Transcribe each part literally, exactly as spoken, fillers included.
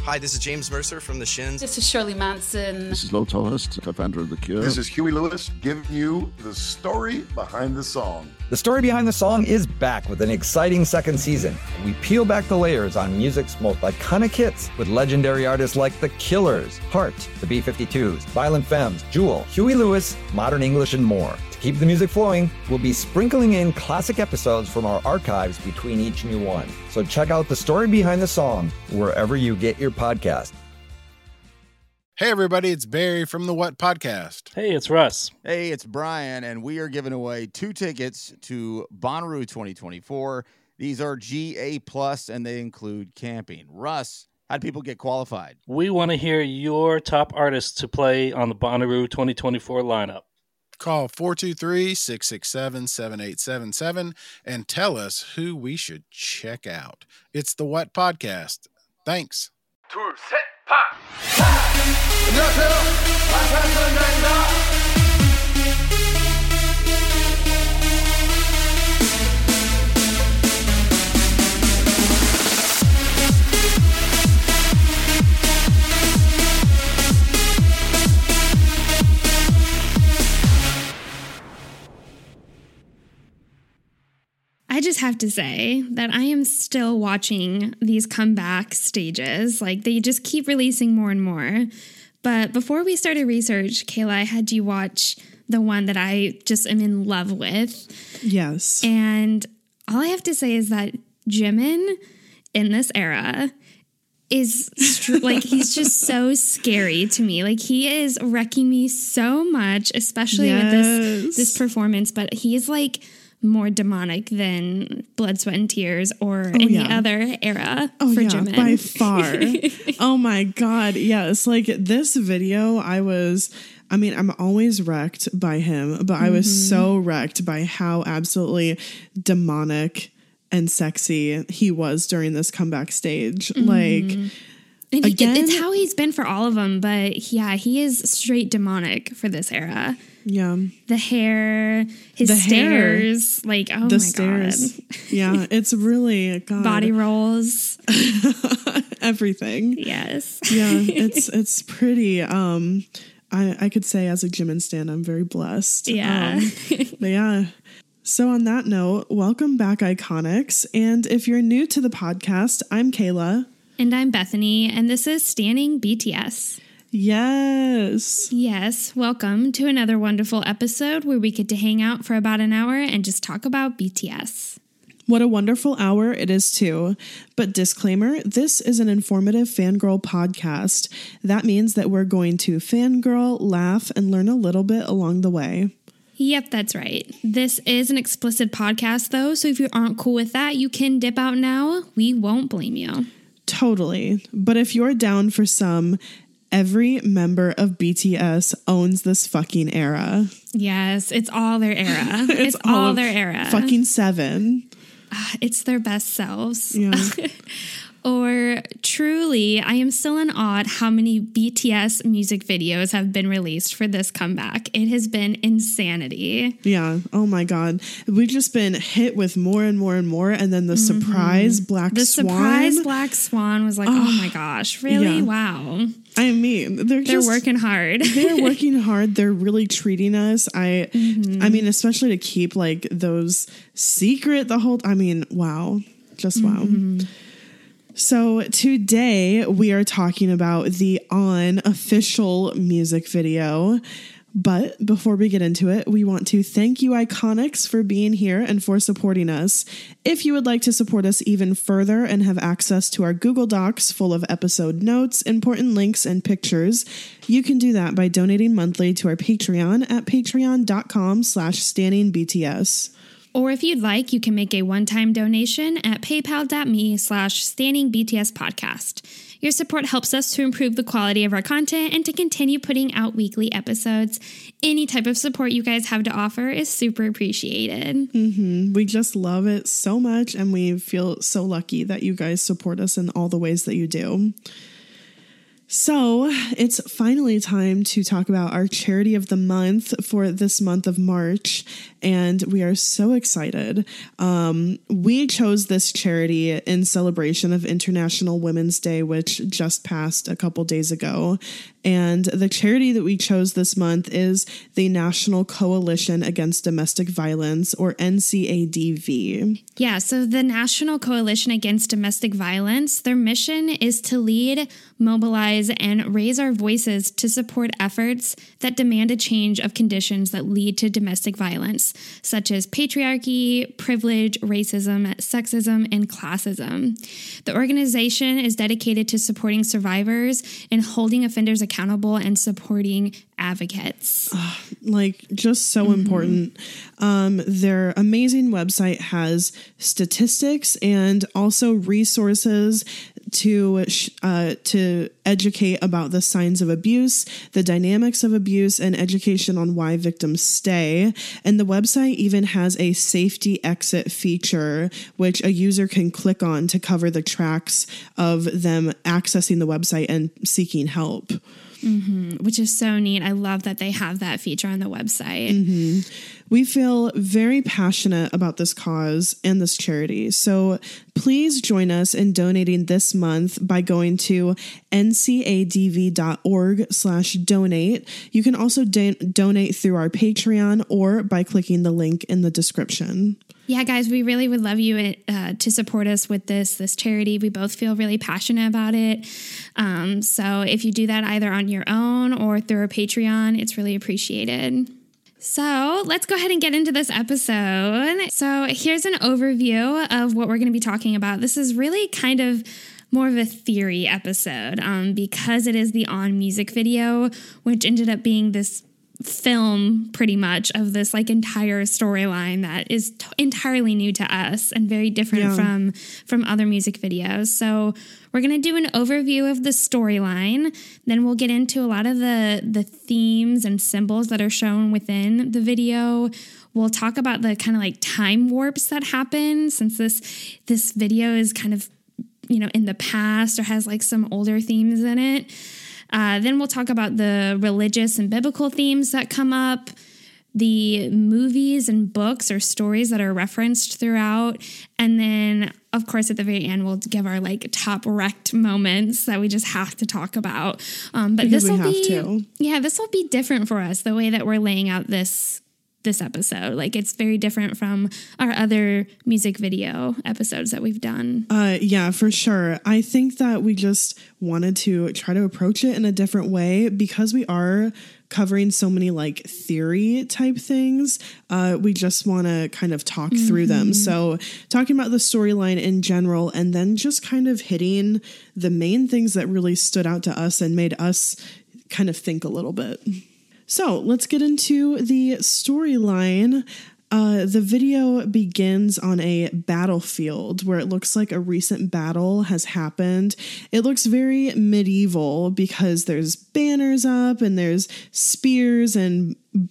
Hi, this is James Mercer from The Shins. This is Shirley Manson. This is Lo Tolhurst, co-founder of The Cure. This is Huey Lewis giving you the story behind the song. The Story Behind the Song is back with an exciting second season. We peel back the layers on music's most iconic hits with legendary artists like The Killers, Heart, the B fifty-twos, Violent Femmes, Jewel, Huey Lewis, Modern English, and more. To keep the music flowing, we'll be sprinkling in classic episodes from our archives between each new one. So check out The Story Behind the Song wherever you get your podcast. Hey everybody, it's Barry from the What Podcast. Hey, it's Russ. Hey, it's Brian, and we are giving away two tickets to Bonnaroo twenty twenty-four. These are G A plus, and they include camping. Russ, how do people get qualified? We want to hear your top artists to play on the Bonnaroo twenty twenty-four lineup. Call four two three, six six seven, seven eight seven seven and tell us who we should check out. It's the What Podcast. Thanks. 둘, 셋, 파! 안녕하세요. 마찬가지입니다. I just have to say that I am still watching these comeback stages. Like, they just keep releasing more and more. But before we started research, Kayla, I had you watch the one that I just am in love with. Yes. And all I have to say is that Jimin in this era is str- like, he's just so scary to me. Like, he is wrecking me so much, especially yes. with this this performance. But he's like more demonic than Blood, Sweat, and Tears or oh, any yeah. other era oh, for yeah, Jimin. By far. Oh my God. Yes. Like, this video, I was, I mean, I'm always wrecked by him, but mm-hmm. I was so wrecked by how absolutely demonic and sexy he was during this comeback stage. Mm-hmm. Like, and he, again, it's how he's been for all of them, but yeah, he is straight demonic for this era. Yeah. The hair, his the stairs, hair, like, oh the my stairs. God. Yeah, it's really, God. Body rolls. Everything. Yes. Yeah, it's it's pretty, um, I, I could say as a Jimin stan, I'm very blessed. Yeah. Um, but yeah. So on that note, welcome back, Iconics. And if you're new to the podcast, I'm Kayla. And I'm Bethany, and this is Standing B T S. Yes. Yes. Welcome to another wonderful episode where we get to hang out for about an hour and just talk about B T S. What a wonderful hour it is too. But disclaimer, this is an informative fangirl podcast. That means that we're going to fangirl, laugh, and learn a little bit along the way. Yep, that's right. This is an explicit podcast though, so if you aren't cool with that, you can dip out now. We won't blame you. Totally. But if you're down for some, every member of B T S owns this fucking era. Yes, it's all their era. it's, it's all, all their era. Fucking seven. Uh, it's their best selves. Yeah. Or truly, I am still in awe at how many B T S music videos have been released for this comeback. It has been insanity. Yeah. Oh my God. We've just been hit with more and more and more. And then the mm-hmm. surprise Black the Swan. The surprise Black Swan was like, oh, oh my gosh, really? Yeah. Wow. I mean, they're, they're just, working hard. They're working hard. They're really treating us. I, mm-hmm. I mean, especially to keep like those secret the whole, I mean, wow. Just wow. Mm-hmm. So today we are talking about the On official music video. But before we get into it, we want to thank you, Iconics, for being here and for supporting us. If you would like to support us even further and have access to our Google Docs full of episode notes, important links, and pictures, you can do that by donating monthly to our Patreon at patreon.com slash standingbts. Or if you'd like, you can make a one-time donation at paypal.me slash standingbtspodcast. Your support helps us to improve the quality of our content and to continue putting out weekly episodes. Any type of support you guys have to offer is super appreciated. Mm-hmm. We just love it so much, and we feel so lucky that you guys support us in all the ways that you do. So it's finally time to talk about our charity of the month for this month of March, and we are so excited. Um, we chose this charity in celebration of International Women's Day, which just passed a couple days ago. And the charity that we chose this month is the National Coalition Against Domestic Violence, or N C A D V. Yeah, so the National Coalition Against Domestic Violence, their mission is to lead, mobilize, and raise our voices to support efforts that demand a change of conditions that lead to domestic violence, such as patriarchy, privilege, racism, sexism, and classism. The organization is dedicated to supporting survivors and holding offenders accountable and supporting advocates. Uh, like, just so mm-hmm. important. Um, their amazing website has statistics and also resources to uh, to educate about the signs of abuse, the dynamics of abuse, and education on why victims stay. And the website even has a safety exit feature, which a user can click on to cover the tracks of them accessing the website and seeking help. Mm-hmm, which is so neat. I love that they have that feature on the website. Mm-hmm. We feel very passionate about this cause and this charity. So please join us in donating this month by going to ncadv.org slash donate. You can also da- donate through our Patreon or by clicking the link in the description. Yeah, guys, we really would love you uh, to support us with this this charity. We both feel really passionate about it. Um, so if you do that either on your own or through our Patreon, it's really appreciated. So let's go ahead and get into this episode. So here's an overview of what we're going to be talking about. This is really kind of more of a theory episode um, because it is the On music video, which ended up being this film pretty much of this like entire storyline that is t- entirely new to us and very different yeah. from from other music videos. So we're going to do an overview of the storyline, then we'll get into a lot of the the themes and symbols that are shown within the video. We'll talk about the kind of like time warps that happen since this this video is kind of, you know, in the past or has like some older themes in it. Uh, then we'll talk about the religious and biblical themes that come up, the movies and books or stories that are referenced throughout. And then, of course, at the very end, we'll give our like top wrecked moments that we just have to talk about. Um, but this will be, to. yeah, this will be different for us, the way that we're laying out this this episode. Like, it's very different from our other music video episodes that we've done. Uh, yeah, for sure. I think that we just wanted to try to approach it in a different way because we are covering so many like theory type things. Uh, we just want to kind of talk mm-hmm. through them. So talking about the storyline in general, and then just kind of hitting the main things that really stood out to us and made us kind of think a little bit. So let's get into the storyline. Uh, the video begins on a battlefield where it looks like a recent battle has happened. It looks very medieval because there's banners up and there's spears and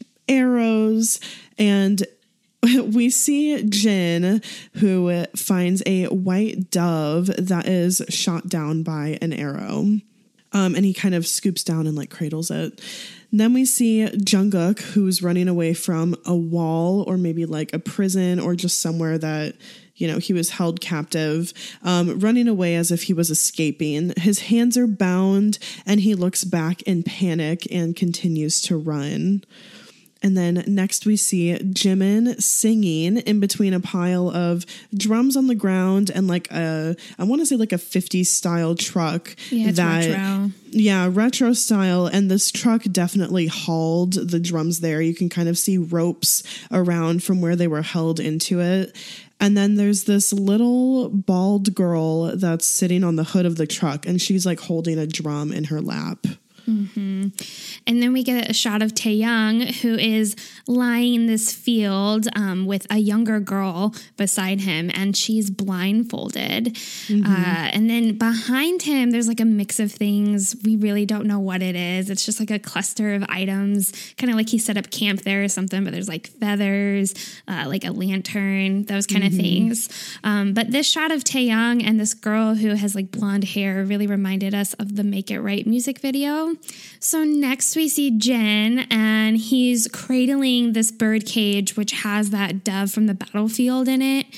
arrows. And we see Jin, who finds a white dove that is shot down by an arrow. Um, and he kind of scoops down and like cradles it. And then we see Jungkook, who's running away from a wall or maybe like a prison or just somewhere that, you know, he was held captive, um, running away as if he was escaping. His hands are bound and he looks back in panic and continues to run. And then next we see Jimin singing in between a pile of drums on the ground and like a, I want to say like a fifties style truck. Yeah, it's that, retro. Yeah, retro style. And this truck definitely hauled the drums there. You can kind of see ropes around from where they were held into it. And then there's this little bald girl that's sitting on the hood of the truck and she's like holding a drum in her lap. Mm-hmm. And then we get a shot of Taeyang, who is lying in this field um, with a younger girl beside him, and she's blindfolded. Mm-hmm. Uh, and then behind him, there's like a mix of things. We really don't know what it is. It's just like a cluster of items, kind of like he set up camp there or something, but there's like feathers, uh, like a lantern, those kind mm-hmm. of things. Um, but this shot of Taeyang and this girl who has like blonde hair really reminded us of the Make It Right music video. So next we see Jin, and he's cradling this bird cage, which has that dove from the battlefield in it.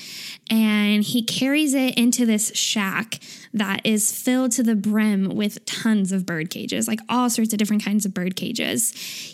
And he carries it into this shack that is filled to the brim with tons of bird cages, like all sorts of different kinds of bird cages.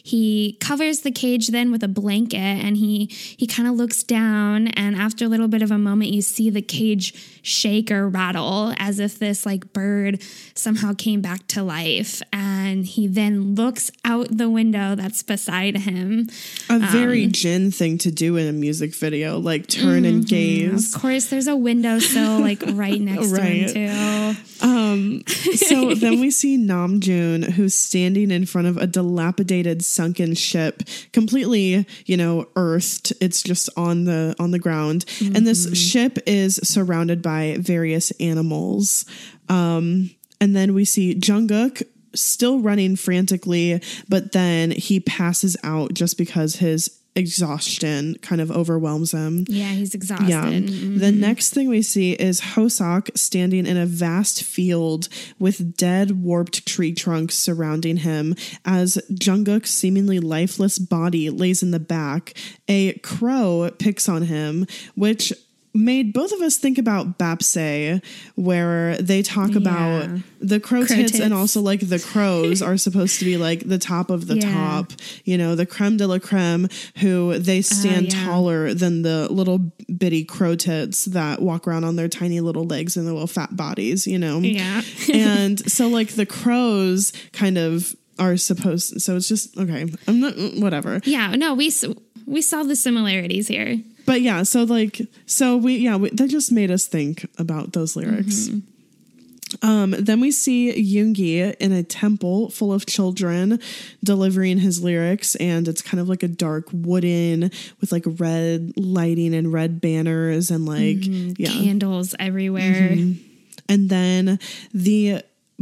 He covers the cage then with a blanket, and he he kind of looks down, and after a little bit of a moment, you see the cage shake or rattle as if this like bird somehow came back to life. And he then looks out the window that's beside him. A very um, Jin thing to do in a music video, like turn mm-hmm, and gaze. Of course, there's a windowsill like right next right. to him too. Um, so then we see Namjoon, who's standing in front of a dilapidated sunken ship, completely, you know, earthed. It's just on the on the ground, mm-hmm. and this ship is surrounded by various animals. Um, and then we see Jungkook still running frantically, but then he passes out just because his exhaustion kind of overwhelms him. Yeah, he's exhausted. Yeah. Mm-hmm. The next thing we see is Hoseok standing in a vast field with dead, warped tree trunks surrounding him as Jungkook's seemingly lifeless body lays in the back. A crow picks on him, which made both of us think about Bapse, where they talk yeah. about the crow, crow tits, tits and also like the crows are supposed to be like the top of the yeah. top, you know, the creme de la creme, who they stand uh, yeah. taller than the little bitty crow tits that walk around on their tiny little legs and their little fat bodies, you know? Yeah. And so like the crows kind of are supposed, so it's just, okay, I'm not, whatever. Yeah, no, we, we saw the similarities here. But yeah, so like, so we, yeah, we, that just made us think about those lyrics. Mm-hmm. Um, then we see Yoongi in a temple full of children delivering his lyrics, and it's kind of like a dark wooden with like red lighting and red banners and like, mm-hmm. yeah. candles everywhere. Mm-hmm. And then the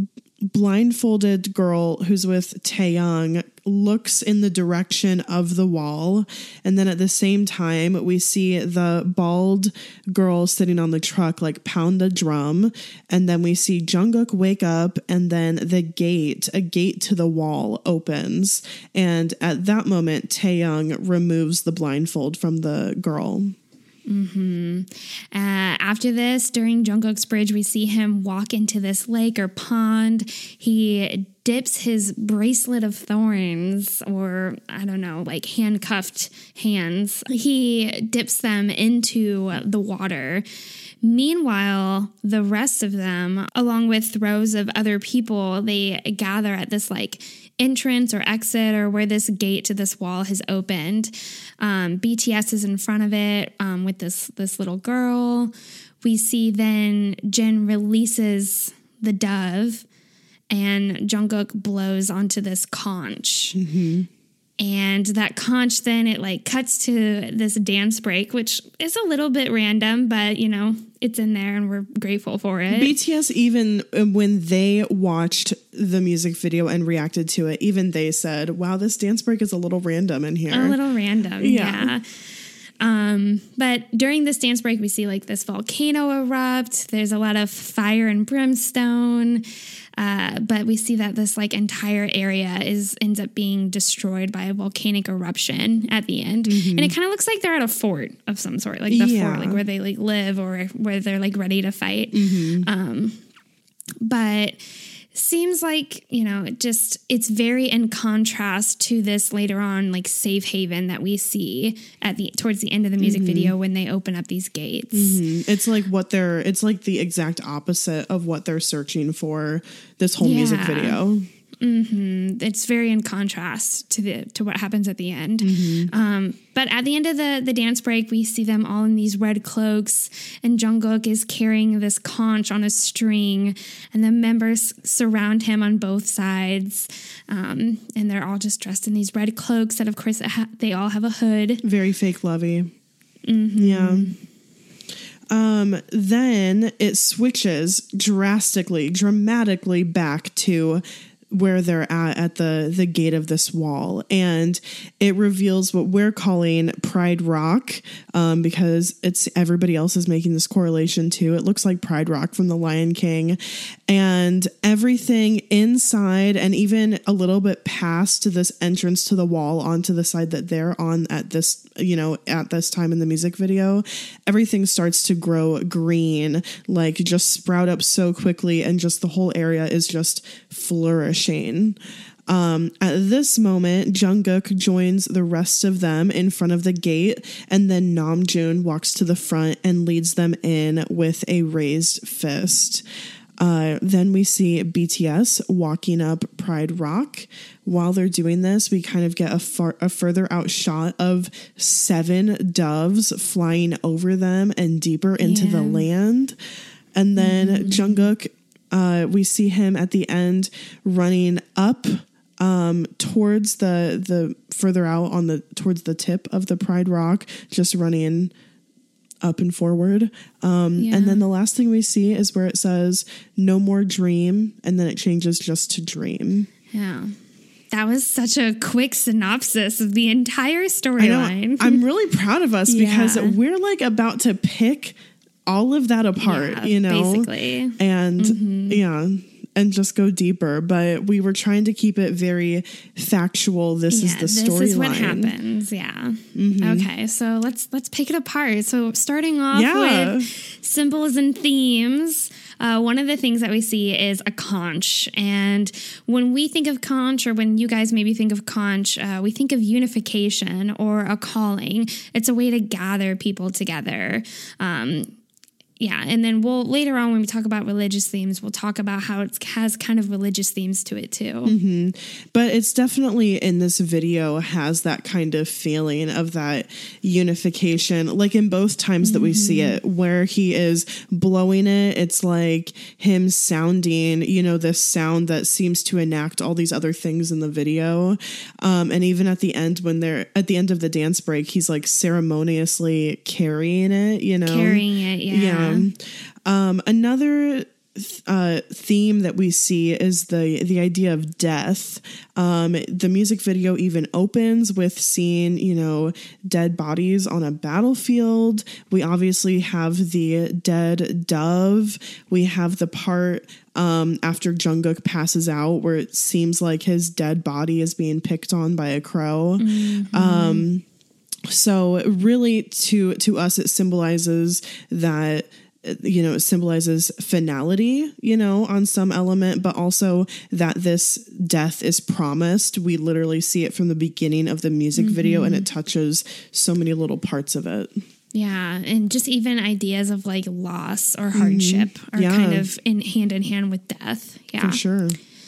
blindfolded girl who's with Taeyang looks in the direction of the wall, and then at the same time we see the bald girl sitting on the truck like pound a drum, and then we see Jungkook wake up, and then the gate a gate to the wall opens, and at that moment Taeyang removes the blindfold from the girl. Mm-hmm. Uh, after this, during Jungkook's bridge, we see him walk into this lake or pond. He dips his bracelet of thorns, or I don't know, like handcuffed hands. He dips them into the water. Meanwhile, the rest of them, along with rows of other people, they gather at this like entrance or exit, or where this gate to this wall has opened. Um, B T S is in front of it um, with this this little girl. We see then Jin releases the dove, and Jungkook blows onto this conch. Mm-hmm. And that conch then it like cuts to this dance break, which is a little bit random, but you know, it's in there and we're grateful for it. B T S, even when they watched the music video and reacted to it, even they said, wow, this dance break is a little random in here. A little random, yeah. yeah. Um, but during this dance break, we see like this volcano erupt. There's a lot of fire and brimstone. Uh, but we see that this like entire area is ends up being destroyed by a volcanic eruption at the end. Mm-hmm. And it kind of looks like they're at a fort of some sort, like the yeah. fort, like where they like live or where they're like ready to fight. Mm-hmm. Um, but seems like, you know, it just, it's very in contrast to this later on, like safe haven that we see at the, towards the end of the music mm-hmm. video when they open up these gates. Mm-hmm. It's like what they're, it's like the exact opposite of what they're searching for this whole yeah. music video. Mm-hmm. It's very in contrast to the to what happens at the end. Mm-hmm. Um, but at the end of the, the dance break, we see them all in these red cloaks, and Jungkook is carrying this conch on a string, and the members surround him on both sides, um, and they're all just dressed in these red cloaks that, of course, ha- they all have a hood. Very fake lovey. Mm-hmm. Yeah. Um, then it switches drastically, dramatically back to where they're at at the the gate of this wall, and it reveals what we're calling Pride Rock, um, because it's everybody else is making this correlation too. It looks like Pride Rock from The Lion King, and everything inside and even a little bit past this entrance to the wall onto the side that they're on at this, you know, at this time in the music video, everything starts to grow green, like just sprout up so quickly, and just the whole area is just flourishing. Um, at this moment, Jungkook joins the rest of them in front of the gate, and then Namjoon walks to the front and leads them in with a raised fist. Uh, then we see B T S walking up Pride Rock. While they're doing this, we kind of get a, far, a further out shot of seven doves flying over them and deeper into yeah. the land. And then mm-hmm. Jungkook, Uh, we see him at the end running up um, towards the the further out on the towards the tip of the Pride Rock, just running up and forward. Um, yeah. And then the last thing we see is where it says "No more dream," and then it changes just to "dream." Yeah. That was such a quick synopsis of the entire storyline. I'm really proud of us yeah. because we're like about to pick all of that apart, yeah, you know, basically. And mm-hmm. yeah, and just go deeper. But we were trying to keep it very factual. This yeah, is the storyline. This is what happens. Yeah. Mm-hmm. Okay. So let's, let's pick it apart. So starting off yeah. with symbols and themes. Uh, one of the things that we see is a conch. And when we think of conch, or when you guys maybe think of conch, uh, we think of unification or a calling. It's a way to gather people together. Um, Yeah, and then we'll later on when we talk about religious themes, we'll talk about how it has kind of religious themes to it too. Mm-hmm. But it's definitely in this video has that kind of feeling of that unification, like in both times mm-hmm. that we see it, where he is blowing it. It's like him sounding, you know, this sound that seems to enact all these other things in the video. Um, and even at the end, when they're at the end of the dance break, he's like ceremoniously carrying it, you know, carrying it. Yeah. Yeah. Um, another uh, theme that we see is the the idea of death. Um, the music video even opens with seeing, you know, dead bodies on a battlefield. We obviously have the dead dove. We have the part um, after Jungkook passes out where it seems like his dead body is being picked on by a crow. Mm-hmm. Um, So really to, to us, it symbolizes that, you know, it symbolizes finality, you know, on some element, but also that this death is promised. We literally see it from the beginning of the music mm-hmm. video, and it touches so many little parts of it. Yeah. And just even ideas of like loss or hardship mm-hmm. are yeah. kind of in hand in hand with death. Yeah. For sure.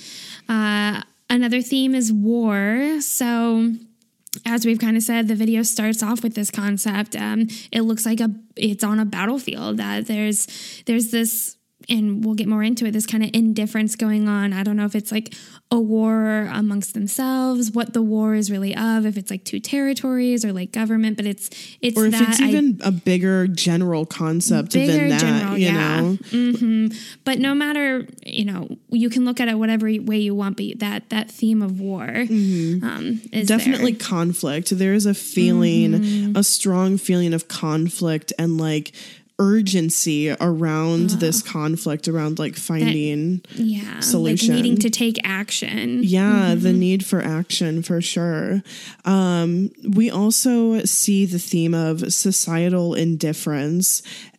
Uh, another theme is war. So as we've kind of said, the video starts off with this concept. Um, it looks like a it's on a battlefield. Uh, there's there's this, and we'll get more into it, this kind of indifference going on. I don't know if it's like a war amongst themselves, what the war is really of, if it's like two territories or like government, but it's it's or if that it's even I, a bigger general concept bigger than that, general, you yeah. know. Mm-hmm. But no matter, you know, you can look at it whatever way you want, but that that theme of war mm-hmm. um, is definitely there. Conflict. There is a feeling, mm-hmm. a strong feeling of conflict and like urgency around oh. this conflict, around like finding that, yeah, solution, like needing to take action. Yeah, mm-hmm. the need for action for sure. Um, we also see the theme of societal indifference,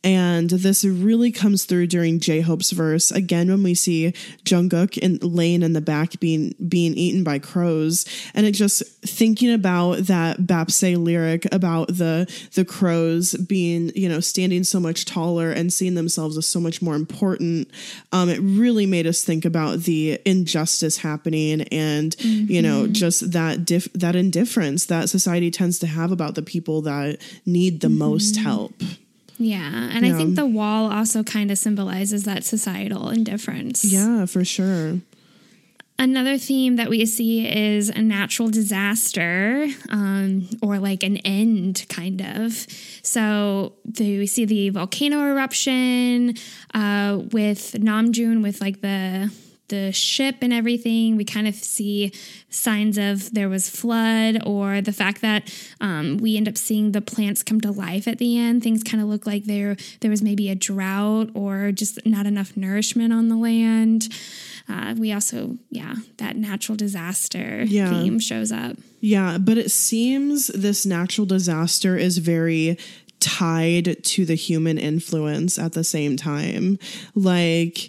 And this really comes through during J-Hope's verse. Again, when we see Jungkook in, laying in the back being being eaten by crows. And it just thinking about that Bapse lyric about the the crows being, you know, standing so much taller and seeing themselves as so much more important. Um, it really made us think about the injustice happening and, mm-hmm. you know, just that dif- that indifference that society tends to have about the people that need the mm-hmm. most help. Yeah. And yeah. I think the wall also kind of symbolizes that societal indifference. Yeah, for sure. Another theme that we see is a natural disaster, um, or like an end, kind of. So the, we see the volcano eruption uh, with Namjoon with like the the ship and everything. We kind of see signs of there was flood, or the fact that um, we end up seeing the plants come to life at the end. Things kind of look like there there was maybe a drought or just not enough nourishment on the land. Uh, we also, yeah, that natural disaster yeah. theme shows up. Yeah, but it seems this natural disaster is very tied to the human influence at the same time. Like,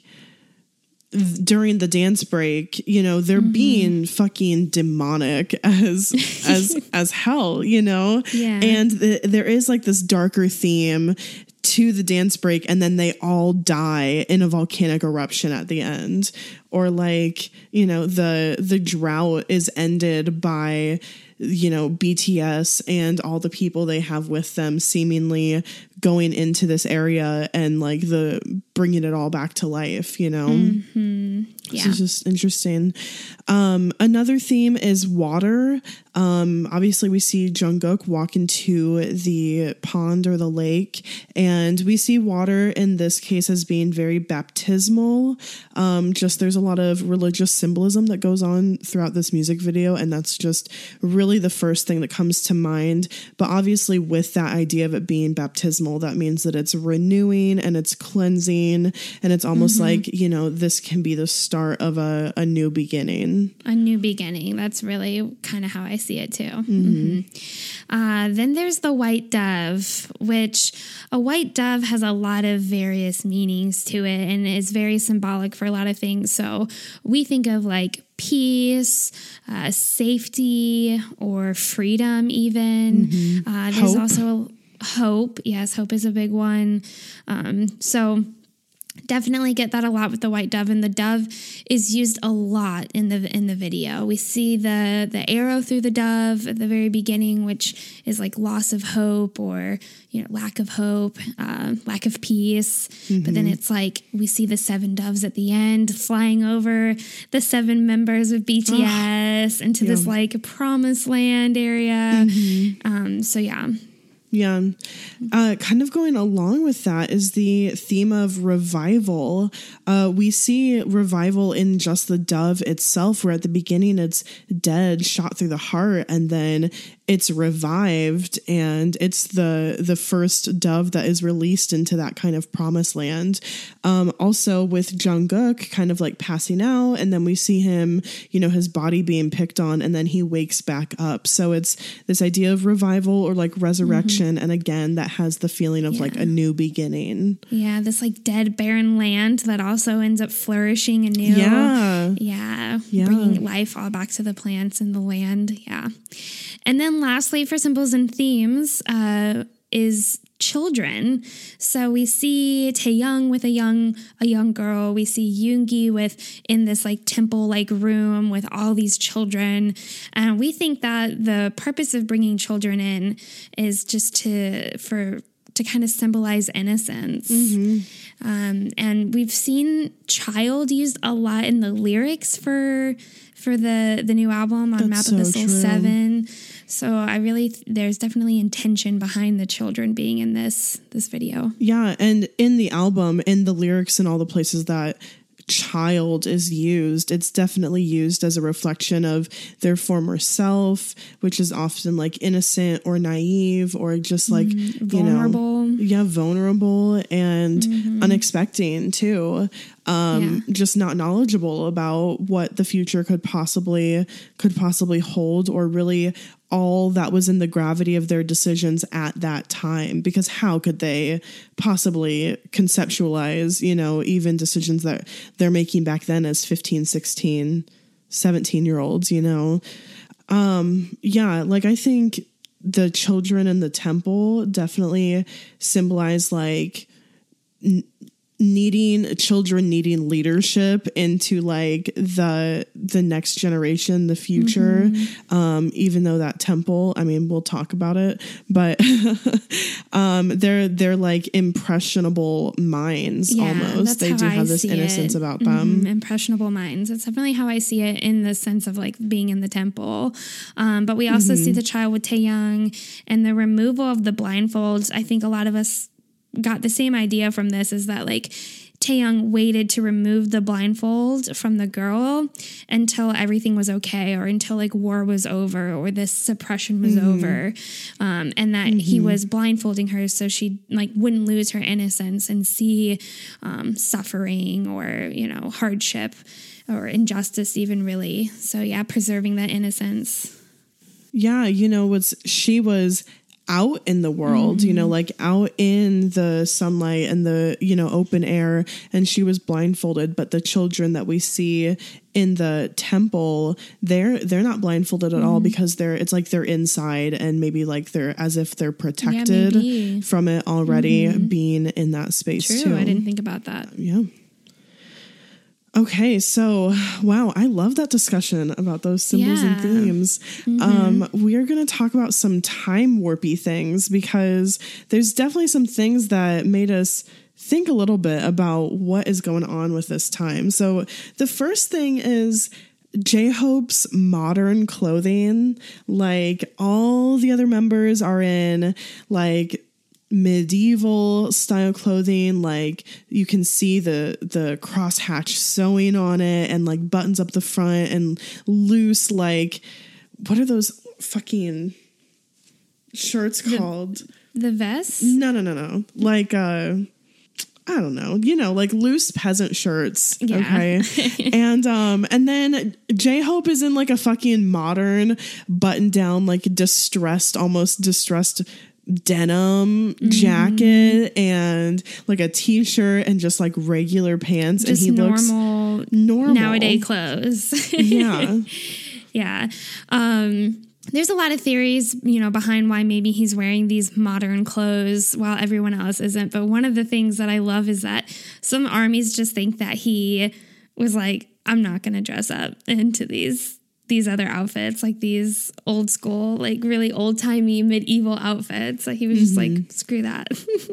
during the dance break, you know, they're mm-hmm. being fucking demonic as as as hell, you know? Yeah. And the, there is like this darker theme to the dance break, and then they all die in a volcanic eruption at the end. Or like, you know, the the drought is ended by, you know, B T S and all the people they have with them seemingly going into this area and like the bringing it all back to life, you know? Mm-hmm. Yeah. This is just interesting. Um, another theme is water. Um, obviously we see Jungkook walk into the pond or the lake, and we see water in this case as being very baptismal. Um, just there's a lot of religious symbolism that goes on throughout this music video, and that's just really the first thing that comes to mind. But obviously with that idea of it being baptismal, that means that it's renewing and it's cleansing, and it's almost mm-hmm. like, you know, this can be the start of a, a new beginning. A new beginning. That's really kind of how I see it too. Mm-hmm. Mm-hmm. Uh, then there's the white dove, which a white dove has a lot of various meanings to it and is very symbolic for a lot of things. So we think of like peace, uh, safety, or freedom even. Mm-hmm. Uh, there's hope. also hope. Yes, hope is a big one. Um, so definitely get that a lot with the white dove, and the dove is used a lot in the in the video. We see the the arrow through the dove at the very beginning, which is like loss of hope, or you know, lack of hope, uh, lack of peace. Mm-hmm. But then it's like we see the seven doves at the end flying over the seven members of B T S oh, into yeah. this like promised land area. Mm-hmm. Um, so yeah. Yeah. Uh, kind of going along with that is the theme of revival. Uh, we see revival in just the dove itself, where at the beginning it's dead, shot through the heart, and then it's revived, and it's the the first dove that is released into that kind of promised land. Um, also with Jungkook kind of like passing out, and then we see him, you know, his body being picked on, and then he wakes back up. So it's this idea of revival or like resurrection. Mm-hmm. And again, that has the feeling of yeah. like a new beginning. Yeah, this like dead, barren land that also ends up flourishing anew. Yeah. Yeah. yeah. Bringing life all back to the plants and the land. Yeah. And then lastly, for symbols and themes, uh, is children. So we see Taehyung with a young a young girl. We see Yoongi with in this like temple like room with all these children, and we think that the purpose of bringing children in is just to for to kind of symbolize innocence. Mm-hmm. Um, and we've seen child used a lot in the lyrics for for the the new album on That's Map of the so Soul true. seven. So I really, there's definitely intention behind the children being in this this video. Yeah, and in the album, in the lyrics and all the places that child is used, it's definitely used as a reflection of their former self, which is often like innocent or naive or just like, mm, you know, vulnerable. yeah, vulnerable and mm-hmm. unexpected too. Um, yeah. Just not knowledgeable about what the future could possibly could possibly hold, or really all that was in the gravity of their decisions at that time. Because how could they possibly conceptualize, you know, even decisions that they're making back then as fifteen, sixteen, seventeen year olds, you know? Um, yeah, like I think the children in the temple definitely symbolize like n- needing children needing leadership into like the the next generation, the future. Mm-hmm. Um, even though that temple, I mean, we'll talk about it, but um, they're they're like impressionable minds. Yeah, almost they do have I this innocence it. about them. Mm-hmm. Impressionable minds. It's definitely how I see it in the sense of like being in the temple. Um, but we also mm-hmm. see the child with Taeyang and the removal of the blindfolds. I think a lot of us got the same idea from this, is that like Taeyang waited to remove the blindfold from the girl until everything was okay, or until like war was over, or this suppression was mm-hmm. over, um, and that mm-hmm. he was blindfolding her so she like wouldn't lose her innocence and see um, suffering or, you know, hardship or injustice even, really. So yeah, preserving that innocence. Yeah, you know, what's she was out in the world, mm-hmm. you know, like out in the sunlight and the, you know, open air, and she was blindfolded. But the children that we see in the temple, they're they're not blindfolded at mm-hmm. all, because they're it's like they're inside, and maybe like they're as if they're protected yeah, from it already, mm-hmm. being in that space. True, too. I didn't think about that. Yeah. Okay, so wow, I love that discussion about those symbols yeah. and themes. Mm-hmm. Um, we are going to talk about some time warpy things, because there's definitely some things that made us think a little bit about what is going on with this time. So the first thing is J-Hope's modern clothing. Like all the other members are in like medieval style clothing, like you can see the the crosshatch sewing on it, and like buttons up the front, and loose, like what are those fucking shirts the, called? The vests? No, no, no, no. Like uh I don't know, you know, like loose peasant shirts. Yeah. Okay. and um and then J-Hope is in like a fucking modern button down, like distressed, almost distressed denim mm-hmm. jacket, and like a t-shirt, and just like regular pants, just and he normal, looks normal nowadays clothes. yeah. Yeah. Um There's a lot of theories, you know, behind why maybe he's wearing these modern clothes while everyone else isn't. But one of the things that I love is that some armies just think that he was like, I'm not going to dress up into these these other outfits, like these old school, like really old timey medieval outfits. Like he was just mm-hmm. like, screw that.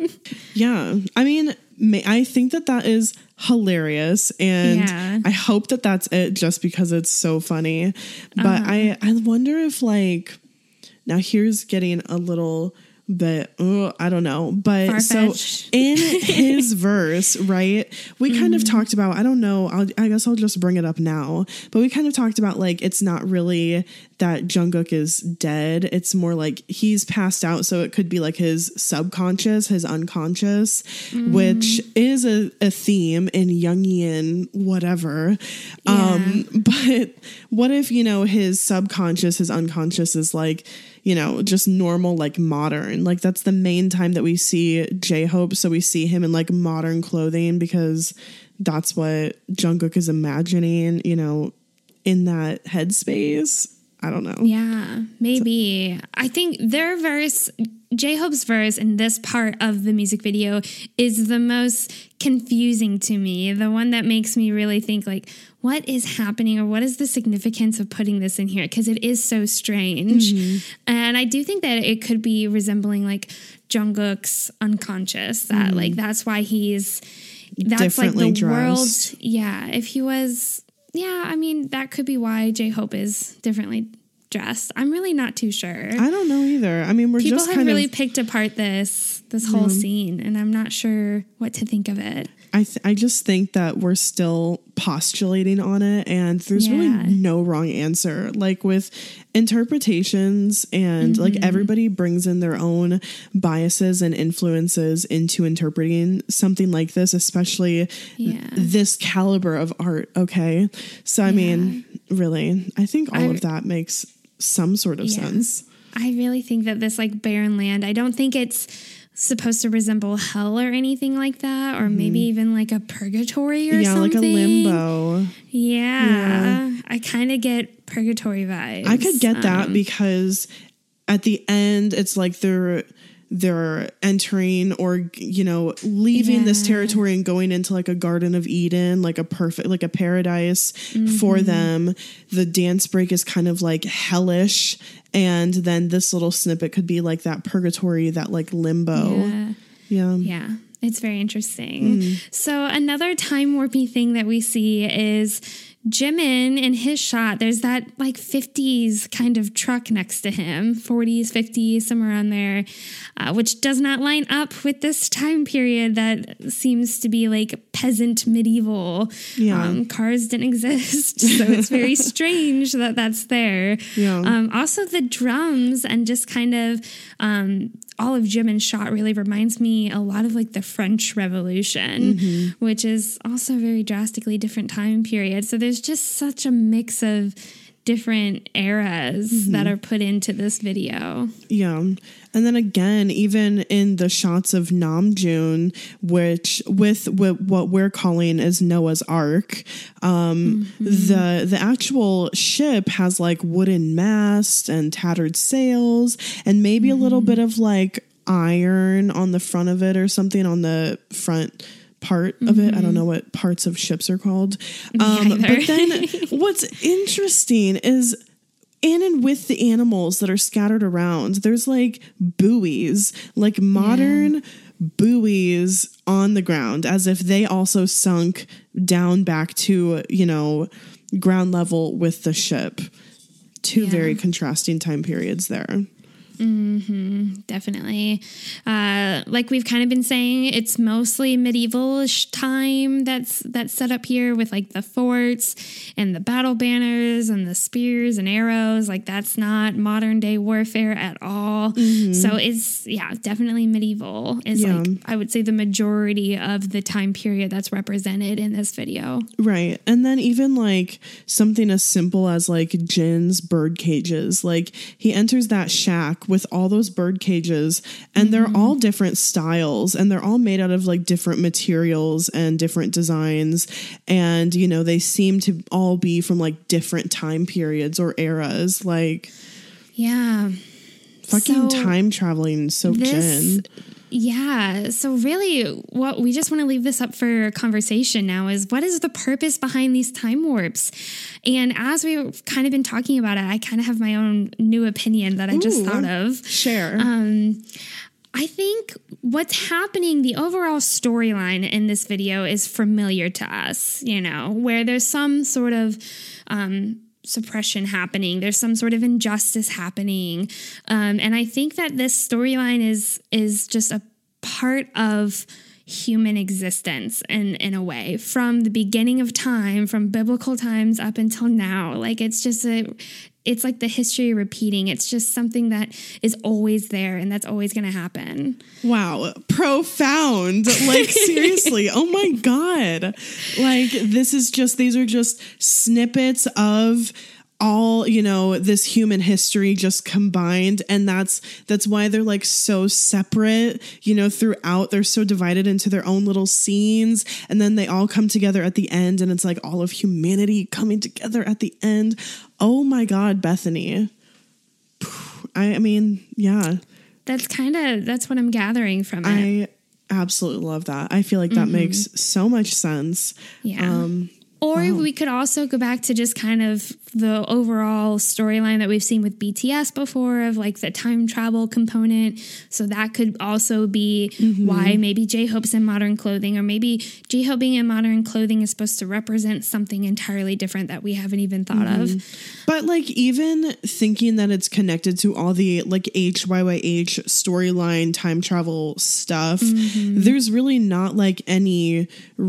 Yeah. I mean, I think that that is hilarious, and yeah. I hope that that's it, just because it's so funny. But uh-huh. I, I wonder if like, now here's getting a little bit, oh, I don't know. But Far-fetched. So in his verse, right, we mm-hmm. kind of talked about, I don't know, I'll, I guess I'll just bring it up now, but we kind of talked about like, it's not really that Jungkook is dead. It's more like he's passed out. So it could be like his subconscious, his unconscious, mm. which is a, a theme in Jungian whatever. Yeah. Um, but what if, you know, his subconscious, his unconscious is like, you know, just normal, like modern, like that's the main time that we see J-Hope. So we see him in like modern clothing, because that's what Jungkook is imagining, you know, in that headspace. I don't know. Yeah, maybe. So, I think their verse, J-Hope's verse in this part of the music video is the most confusing to me. The one that makes me really think like, what is happening, or what is the significance of putting this in here? Because it is so strange. Mm-hmm. And I do think that it could be resembling like Jungkook's unconscious, that mm-hmm. like that's why he's, that's like the dressed. world. Yeah. If he was, yeah, I mean, that could be why J-Hope is differently dressed. I'm really not too sure. I don't know either. I mean, we're People just have kind really of, picked apart this this whole yeah. scene, and I'm not sure what to think of it. I th- I just think that we're still postulating on it, and there's Yeah. really no wrong answer. Like with interpretations, and like everybody brings in their own biases and influences into interpreting something like this, especially Yeah. this caliber of art. Okay, so I Yeah. mean, really, I think all I- of that makes some sort of Yeah. sense. I really think that this like barren land, I don't think it's supposed to resemble hell or anything like that, or maybe even like a purgatory or Yeah, something. like a limbo. Yeah, I kind of get purgatory vibes. I could get that Um, because at the end, it's like they're they're entering or you know leaving this Yeah. territory and going into like a Garden of Eden, like a perfect like a paradise for Mm-hmm. them. The dance break is kind of like hellish, and then this little snippet could be like that purgatory, that like limbo. Yeah. Yeah. Yeah, it's very interesting. So another time warpy thing that we see is Jimin in his shot. There's that like fifties kind of truck next to him, forties, fifties, somewhere around there, uh, which does not line up with this time period that seems to be like peasant medieval. Yeah. Um, cars didn't exist, so it's very strange that that's there. Yeah. Um, also, the drums and just kind of um, all of Jimin's shot really reminds me a lot of like the French Revolution, which is also a very drastically different time period. So there's just such a mix of different eras that are put into this video. Yeah. And then again, even in the shots of Namjoon, which with, with what we're calling as Noah's Ark, um, the the actual ship has like wooden masts and tattered sails and maybe a little bit of like iron on the front of it or something on the front part of it. I don't know what parts of ships are called. Um, either. but then what's interesting is in and with the animals that are scattered around, there's like buoys, like modern buoys on the ground, as if they also sunk down back to, you know, ground level with the ship. Two Yeah. very contrasting time periods there. Mm-hmm, definitely. Uh, like we've kind of been saying, it's mostly medieval-ish time that's that's set up here with like the forts and the battle banners and the spears and arrows. Like that's not modern day warfare at all. So it's yeah, definitely medieval is Yeah. like I would say the majority of the time period that's represented in this video. Right. And then even like something as simple as like Jin's bird cages. Like he enters that shack with all those bird cages and they're all different styles and they're all made out of like different materials and different designs. And, you know, they seem to all be from like different time periods or eras. Like Yeah. fucking So time traveling. So this- Jin. Yeah. So really what we just want to leave this up for conversation now is what is the purpose behind these time warps? And as we've kind of been talking about it, I kind of have my own new opinion that I just Ooh, thought of. Share. Um, I think what's happening, the overall storyline in this video is familiar to us, you know, where there's some sort of um, suppression happening. There's some sort of injustice happening. Um, and I think that this storyline is is just a part of human existence in, in a way, from the beginning of time, from biblical times up until now. Like it's just a it's like the history repeating. It's just something that is always there and that's always going to happen. Wow. Profound. Like, seriously. Oh my God. Like, this is just, these are just snippets of all, you know, this human history just combined. And that's, that's why they're like so separate, you know, throughout. They're so divided into their own little scenes. And then they all come together at the end. And it's like all of humanity coming together at the end. Oh my God, Bethany. I, I mean, yeah. That's kind of, that's what I'm gathering from it. I absolutely love that. I feel like that Mhm. makes so much sense. Yeah. Um, Or Wow. we could also go back to just kind of the overall storyline that we've seen with B T S before of like the time travel component. So that could also be Mm-hmm. why maybe J-Hope's in modern clothing, or maybe J-Hope being in modern clothing is supposed to represent something entirely different that we haven't even thought Mm-hmm. of. But like even thinking that it's connected to all the like H Y Y H storyline time travel stuff, Mm-hmm. there's really not like any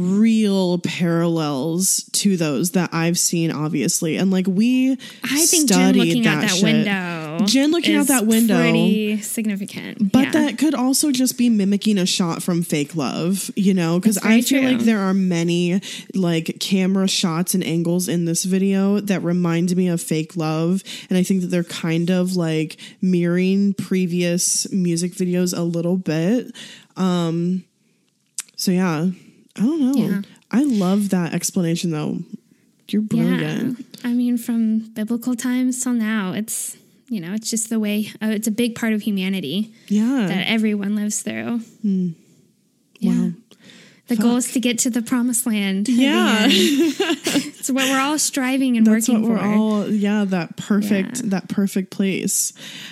real parallels to those that I've seen, obviously. And like we I think Jin studied looking out that shit. window. Jin looking out is that window. Pretty significant. But yeah. that could also just be mimicking a shot from Fake Love, you know, because That's very I feel true. like there are many like camera shots and angles in this video that remind me of Fake Love. And I think that they're kind of like mirroring previous music videos a little bit. Um, so yeah, I don't know. Yeah. I love that explanation though. You're brilliant. Yeah. I mean, from biblical times till now, it's, you know, it's just the way, uh, it's a big part of humanity Yeah. that everyone lives through. Mm. Yeah. Wow. The Fuck. goal is to get to the promised land. at the Yeah. end. It's what we're all striving and That's working what we're for. all, yeah, that perfect, Yeah. that perfect place.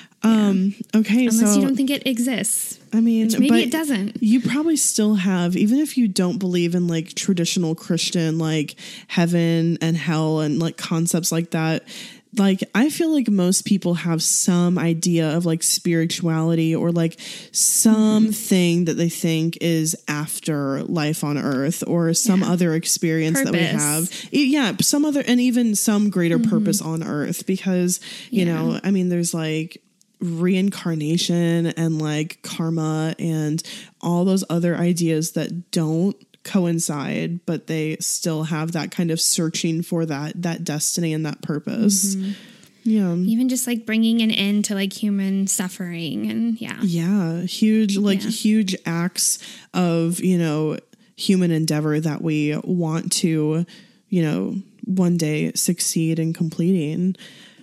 Um, okay. Unless so you don't think it exists. I mean, Which maybe but it doesn't. You probably still have, even if you don't believe in like traditional Christian, like heaven and hell and like concepts like that. Like, I feel like most people have some idea of like spirituality or like something Mm-hmm. that they think is after life on earth or some Yeah. other experience that we Purpose. have. E- Yeah. Some other, and even some greater purpose on earth because, you Yeah. know, I mean, there's like, reincarnation and like karma and all those other ideas that don't coincide, but they still have that kind of searching for that that destiny and that purpose. Yeah. Even just like bringing an end to like human suffering and yeah. Yeah, huge like Yeah. huge acts of, you know, human endeavor that we want to, you know, one day succeed in completing.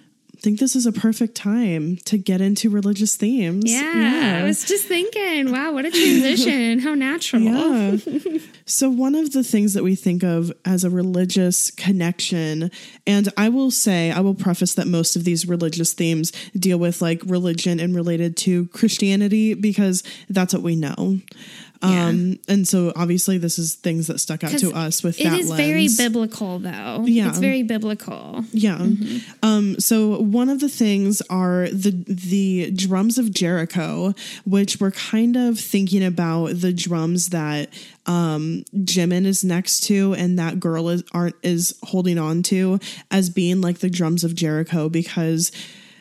I think this is a perfect time to get into religious themes. Yeah, I was just thinking, wow, what a transition. How natural. Yeah. So one of the things that we think of as a religious connection, and I will say, I will preface that most of these religious themes deal with like religion and related to Christianity because that's what we know. Um, and so obviously this is things that stuck out to 'Cause us with It that is lens. very biblical though. Yeah. It's very biblical. Yeah. Um, so one of the things are the the drums of Jericho, which we're kind of thinking about the drums that um, Jimin is next to and that girl is aren't is holding on to as being like the drums of Jericho because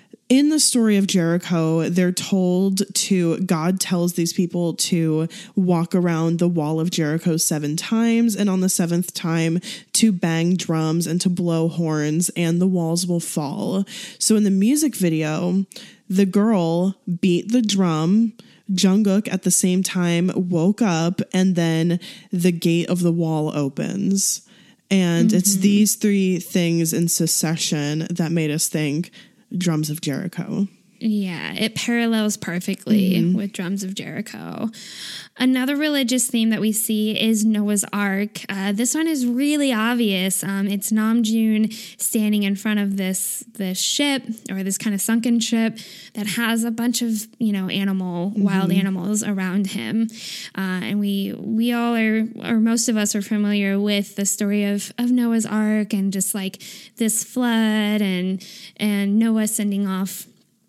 in the story of Jericho, they're told to, God tells these people to walk around the wall of Jericho seven times, and on the seventh time to bang drums and to blow horns, and the walls will fall. So in the music video, the girl beat the drum, Jungkook at the same time woke up, and then the gate of the wall opens. And it's these three things in succession that made us think Drums of Jericho. Yeah, it parallels perfectly Mm-hmm. with Drums of Jericho. Another religious theme that we see is Noah's Ark. Uh, this one is really obvious. Um, it's Namjoon standing in front of this this ship or this kind of sunken ship that has a bunch of you know animal Mm-hmm. wild animals around him, uh, and we we all are or most of us are familiar with the story of of Noah's Ark and just like this flood and and Noah sending off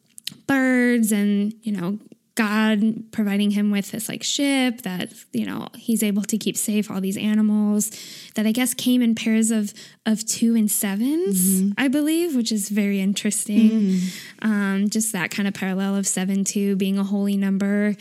birds and, you know, God providing him with this like ship that, you know, he's able to keep safe all these animals that I guess came in pairs of of two and sevens, Mm-hmm. I believe, which is very interesting. Um, just that kind of parallel of seven, two being a holy number.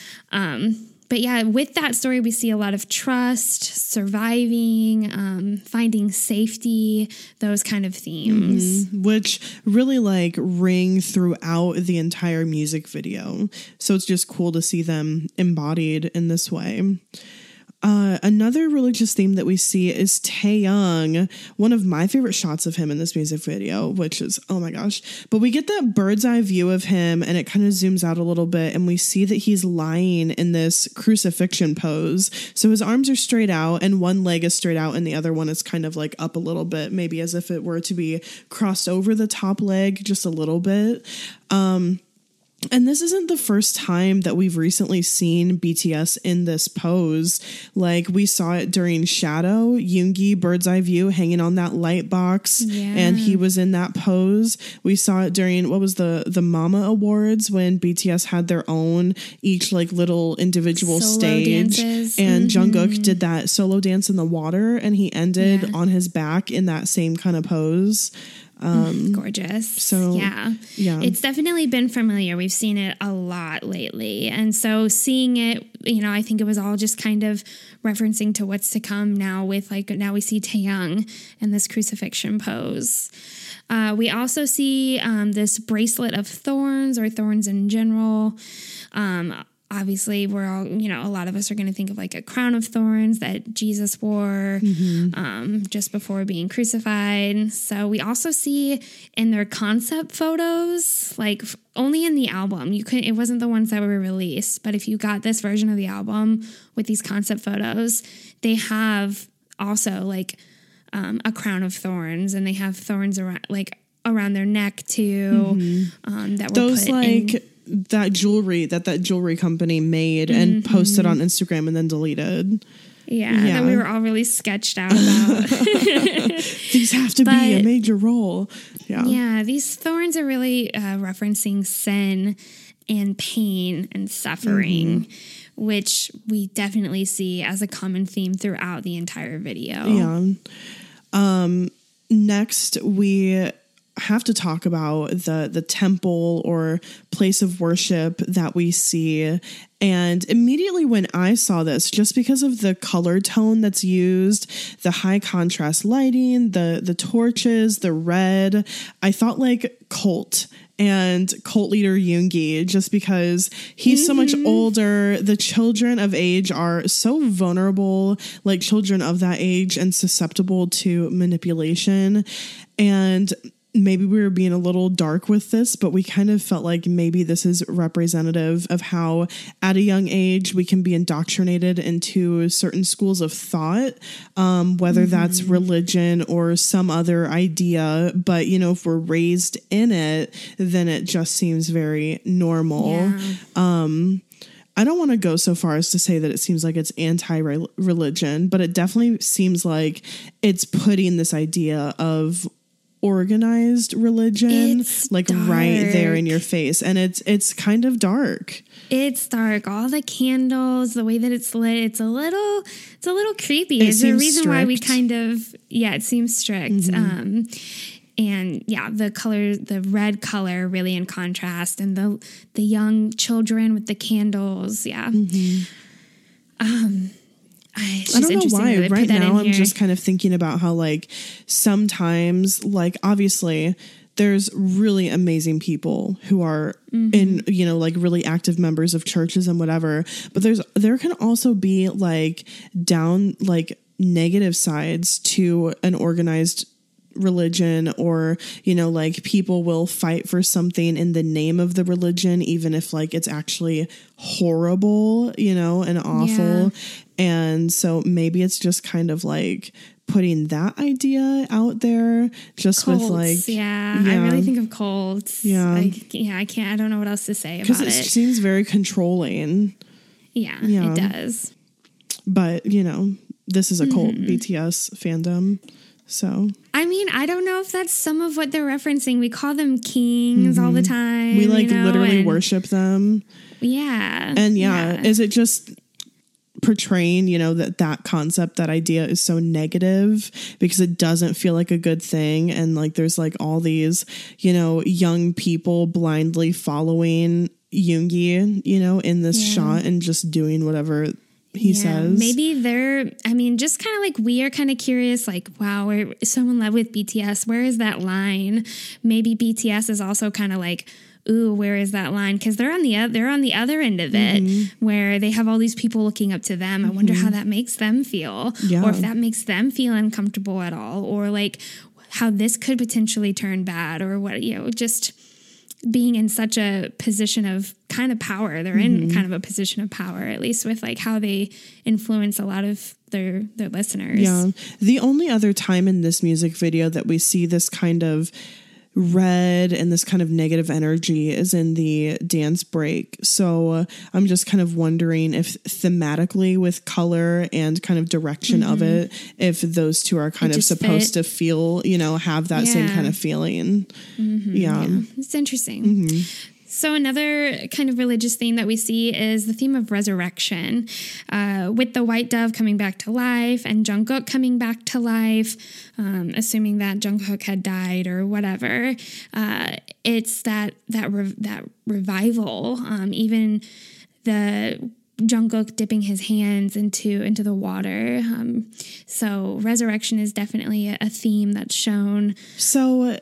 Um, But yeah, with that story, we see a lot of trust, surviving, um, finding safety, those kind of themes. Mm-hmm. Which really like ring throughout the entire music video. So it's just cool to see them embodied in this way. Uh, another religious theme that we see is Taeyang, one of my favorite shots of him in this music video, which is, oh my gosh. But we get that bird's eye view of him and it kind of zooms out a little bit and we see that he's lying in this crucifixion pose. So his arms are straight out and one leg is straight out and the other one is kind of like up a little bit, maybe as if it were to be crossed over the top leg just a little bit. Um, And this isn't the first time that we've recently seen B T S in this pose. Like we saw it during Shadow, Yoongi, bird's eye view, hanging on that light box. Yeah. And he was in that pose. We saw it during, what was the, the Mama Awards when B T S had their own, each like little individual Solo stage. dances. And Mm-hmm. Jungkook did that solo dance in the water and he ended Yeah. on his back in that same kind of pose. Um, Gorgeous. so, yeah. yeah. It's definitely been familiar. We've seen it a lot lately. And so seeing it, you know, I think it was all just kind of referencing to what's to come now with like, now we see Taeyang in this crucifixion pose. Uh, we also see um, this bracelet of thorns or thorns in general. Um, Obviously, we're all, you know, a lot of us are going to think of like a crown of thorns that Jesus wore Mm-hmm. um, just before being crucified. So we also see in their concept photos, like f- only in the album, you couldn't, it wasn't the ones that were released, but if you got this version of the album with these concept photos, they have also like um, a crown of thorns and they have thorns around, like around their neck too. Um, that were Those put like in, that jewelry that that jewelry company made and posted on Instagram and then deleted. yeah, Yeah. that we were all really sketched out about. These have to be a But- major role. Yeah. Yeah, these thorns are really uh, referencing sin and pain and suffering, Mm-hmm. which we definitely see as a common theme throughout the entire video. Yeah. Um, next, we have to talk about the the temple or place of worship that we see. And immediately when I saw this, just because of the color tone that's used, the high contrast lighting, the the torches, the red, I thought like cult and cult leader Yoongi, just because he's so much older. The children of age are so vulnerable, like children of that age, and susceptible to manipulation. And maybe we were being a little dark with this, but we kind of felt like maybe this is representative of how at a young age we can be indoctrinated into certain schools of thought, um, whether mm-hmm. that's religion or some other idea. But, you know, if we're raised in it, then it just seems very normal. Yeah. Um, I don't want to go so far as to say that it seems like it's anti-religion, but it definitely seems like it's putting this idea of organized religion It's like dark. right there in your face, and it's it's kind of dark. It's dark. All the candles, the way that it's lit, it's a little, it's a little creepy. It It's the seems reason why we strict. kind of, yeah, it seems strict. Mm-hmm. Um, and yeah, the color, the red color, really in contrast, and the the young children with the candles, yeah. Mm-hmm. Um, I, it's I just don't know interesting that why. they put Right that now, in I'm here. just kind of thinking about how, like, sometimes, like, obviously, there's really amazing people who are Mm-hmm. in, you know, like really active members of churches and whatever. But there's there can also be like down, like negative sides to an organized religion, or, you know, like people will fight for something in the name of the religion, even if like it's actually horrible, you know, and awful. Yeah. And so maybe it's just kind of like putting that idea out there just Cults, with like, yeah, yeah. I really think of cults. Yeah. I, yeah, I can't, I don't know what else to say because about it it. seems very controlling. Yeah, Yeah. it does. But, you know, this is a cult Mm-hmm. B T S fandom. So I mean, I don't know if that's some of what they're referencing. We call them kings all the time. we like you know, literally and- worship them. Yeah. And yeah, is it just portraying, you know, that that concept, that idea is so negative because it doesn't feel like a good thing? And like there's like all these, you know, young people blindly following Yoongi, you know, in this Yeah. shot and just doing whatever he Yeah, says. maybe they're, I mean, just kind of like we are kind of curious, like, wow, we're so in love with B T S. Where is that line? Maybe B T S is also kind of like, ooh, where is that line? Because they're on the other, they're on the other end of it, mm-hmm. where they have all these people looking up to them. I wonder mm-hmm. how that makes them feel, yeah. or if that makes them feel uncomfortable at all, or like how this could potentially turn bad, or what, you know, just being in such a position of kind of power. They're mm-hmm. in kind of a position of power, at least with like how they influence a lot of their their listeners. Yeah. The only other time in this music video that we see this kind of red and this kind of negative energy is in the dance break. So uh, I'm just kind of wondering if thematically with color and kind of direction mm-hmm. of it, if those two are kind it of supposed fit. to feel, you know, have that yeah. same kind of feeling. Mm-hmm. Yeah. yeah. It's interesting. Mm-hmm. So another kind of religious theme that we see is the theme of resurrection, uh, with the white dove coming back to life and Jungkook coming back to life, um, assuming that Jungkook had died or whatever. Uh, it's that that re- that revival, um, even the Jungkook dipping his hands into into the water. Um, so resurrection is definitely a, a theme that's shown. So.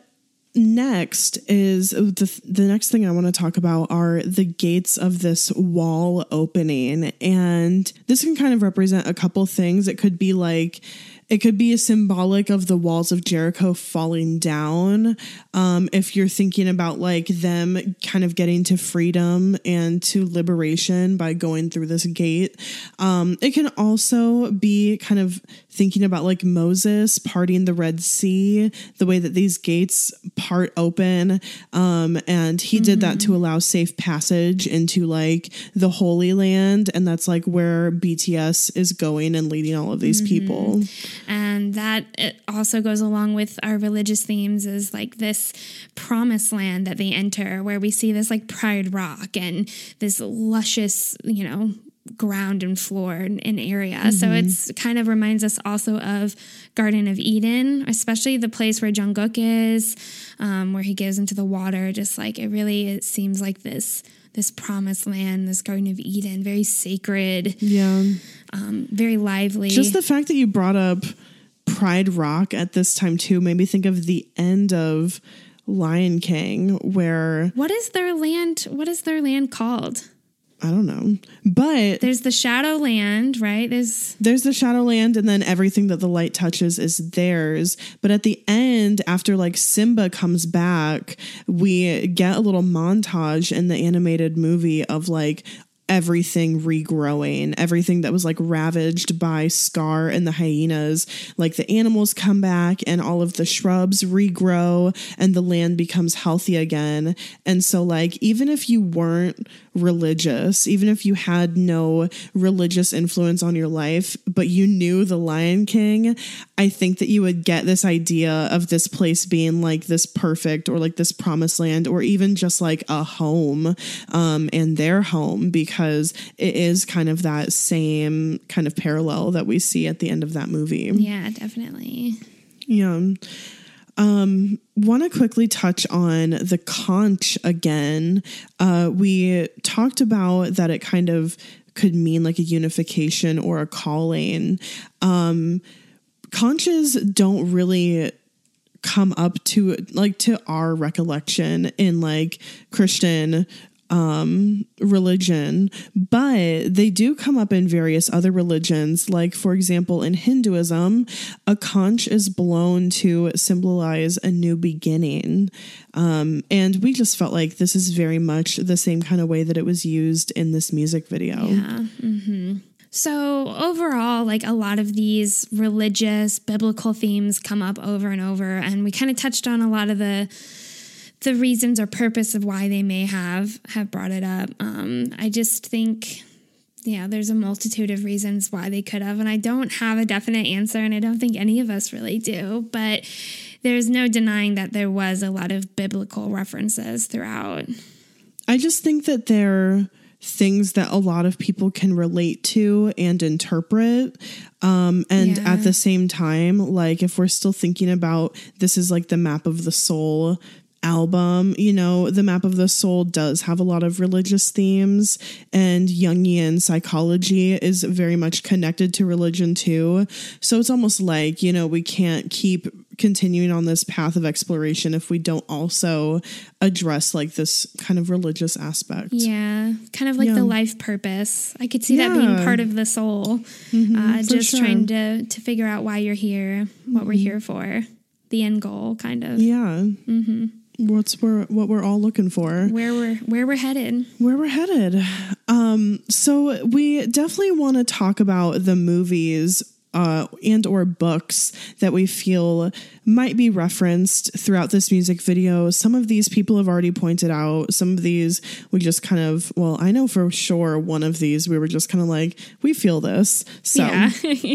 Next is the the next thing I want to talk about are the gates of this wall opening. And this can kind of represent a couple things. It could be like, it could be a symbolic of the walls of Jericho falling down. Um, if you're thinking about like them kind of getting to freedom and to liberation by going through this gate. Um, it can also be kind of thinking about like Moses parting the Red Sea, the way that these gates part open. Um, and he mm-hmm. did that to allow safe passage into like the Holy Land. And that's like where B T S is going and leading all of these mm-hmm. people. And that it also goes along with our religious themes, is like this promised land that they enter, where we see this like Pride Rock and this luscious, you know, ground and floor and, and area. Mm-hmm. So it's kind of reminds us also of Garden of Eden, especially the place where Jungkook is, um, where he goes into the water. Just like it really, it seems like this this promised land, this Garden of Eden, very sacred. Yeah. Um, very lively. Just the fact that you brought up Pride Rock at this time too made me think of the end of Lion King, where what is their land? What is their land called? I don't know, but there's the Shadowland, right? There's there's the Shadowland, and then everything that the light touches is theirs. But at the end, after like Simba comes back, we get a little montage in the animated movie of like everything regrowing, everything that was like ravaged by Scar and the hyenas, like the animals come back and all of the shrubs regrow and the land becomes healthy again. And so like, even if you weren't religious, even if you had no religious influence on your life, but you knew the Lion King, I think that you would get this idea of this place being like this perfect or like this promised land, or even just like a home, um, and their home, because because it is kind of that same kind of parallel that we see at the end of that movie. Yeah, definitely. Yeah. Um, want to quickly touch on the conch again. Uh, we talked about that it kind of could mean like a unification or a calling. Um, conches don't really come up to like to our recollection in like Christian um religion, but they do come up in various other religions. Like, for example, in Hinduism, a conch is blown to symbolize a new beginning. Um, and we just felt like this is very much the same kind of way that it was used in this music video. Yeah. Mm-hmm. So overall, like a lot of these religious, biblical themes come up over and over, and we kind of touched on a lot of the the reasons or purpose of why they may have have brought it up. Um, I just think, yeah, there's a multitude of reasons why they could have, and I don't have a definite answer, and I don't think any of us really do, but there's no denying that there was a lot of biblical references throughout. I just think that they're things that a lot of people can relate to and interpret. Um, and yeah. at the same time, like if we're still thinking about this is like the map of the soul album. You know, The Map of the Soul does have a lot of religious themes, and Jungian psychology is very much connected to religion too. So it's almost like, you know, we can't keep continuing on this path of exploration if we don't also address like this kind of religious aspect. Yeah, kind of like Yeah. the life purpose. I could see Yeah. that being part of the soul. Mhm, uh, for just sure. trying to to figure out why you're here, what we're Mhm. here for, the end goal, kind of. Yeah. Mm-hmm. What's we're, what we're all looking for. Where we're where we're headed. Where we're headed. Um, so we definitely want to talk about the movies uh, and or books that we feel might be referenced throughout this music video. Some of these people have already pointed out. Some of these we just kind of, well, I know for sure one of these we were just kind of like, we feel this. So Yeah.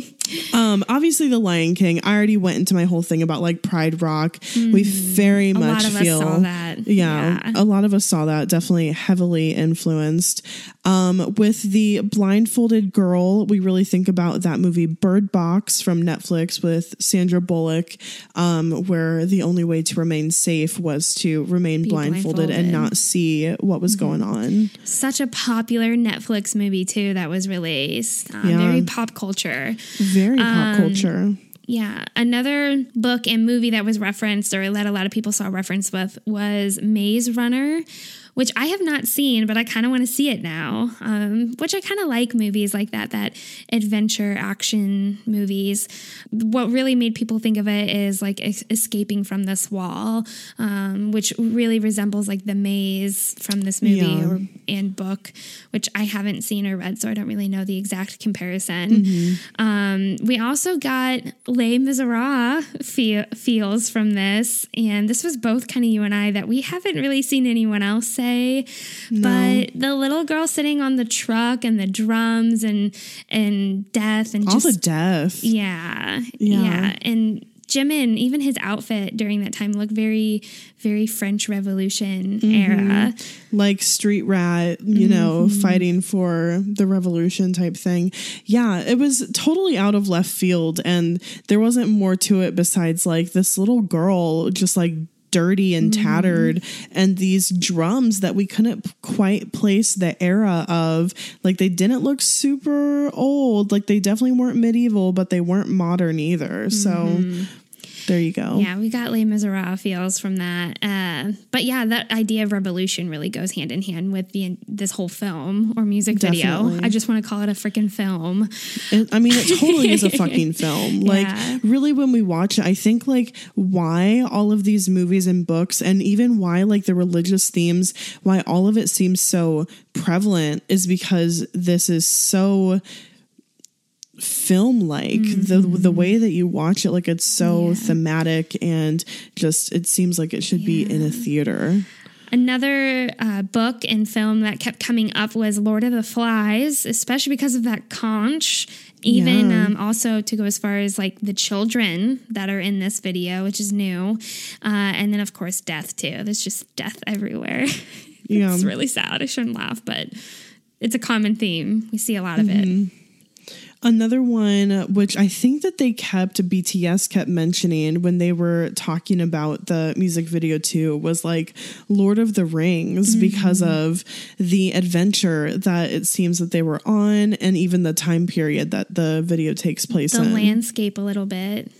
um, obviously The Lion King, I already went into my whole thing about like Pride Rock. We very A lot much of us feel saw that. Yeah, Yeah. a lot of us saw that, definitely heavily influenced. Um, with the blindfolded girl, we really think about that movie Bird Box from Netflix with Sandra Bullock, um, where the only way to remain safe was to remain Be blindfolded, and blindfolded. not see what was going on. Such a popular Netflix movie too that was released. Uh, Yeah. Very pop culture. Very pop Um, culture. Yeah. Another book and movie that was referenced or that a lot of people saw reference with was Maze Runner, which I have not seen, but I kind of want to see it now, um, which I kind of like movies like that, that adventure action movies. What really made people think of it is like es- escaping from this wall, um, which really resembles like the maze from this movie Yeah. or and book, which I haven't seen or read, so I don't really know the exact comparison. Mm-hmm. Um, we also got Les Miserables feel, feels from this, and this was both kind of you and I that we haven't really seen anyone else say, No. but the little girl sitting on the truck and the drums and and death and All just the death. yeah, Yeah. yeah, and Jimin, even his outfit during that time looked very, very French Revolution era. Like Street Rat, you know, Mhm. fighting for the revolution type thing. Yeah, it was totally out of left field, and there wasn't more to it besides like this little girl just like dirty and tattered, and these drums that we couldn't p- quite place the era of. Like, they didn't look super old, like they definitely weren't medieval, but they weren't modern either. So there you go. Yeah, we got Les Miserables feels from that. Uh, but yeah, that idea of revolution really goes hand in hand with the this whole film or music video. Definitely. I just want to call it a freaking film. It, I mean, it totally is a fucking film. Like, Yeah. really, when we watch it, I think, like, why all of these movies and books, and even why, like, the religious themes, why all of it seems so prevalent is because this is so film like. The the way that you watch it, like, it's so thematic, and just, it seems like it should be in a theater. Another uh, book and film that kept coming up was Lord of the Flies, especially because of that conch. Even Yeah. um, also to go as far as like the children that are in this video, which is new. Uh, and then, of course, death, too. There's just death everywhere. Yeah. It's really sad. I shouldn't laugh, but it's a common theme. We see a lot of it. Another one, which I think that they kept, B T S kept mentioning when they were talking about the music video too, was like Lord of the Rings, Mm-hmm. because of the adventure that it seems that they were on, and even the time period that the video takes place The in. landscape a little bit.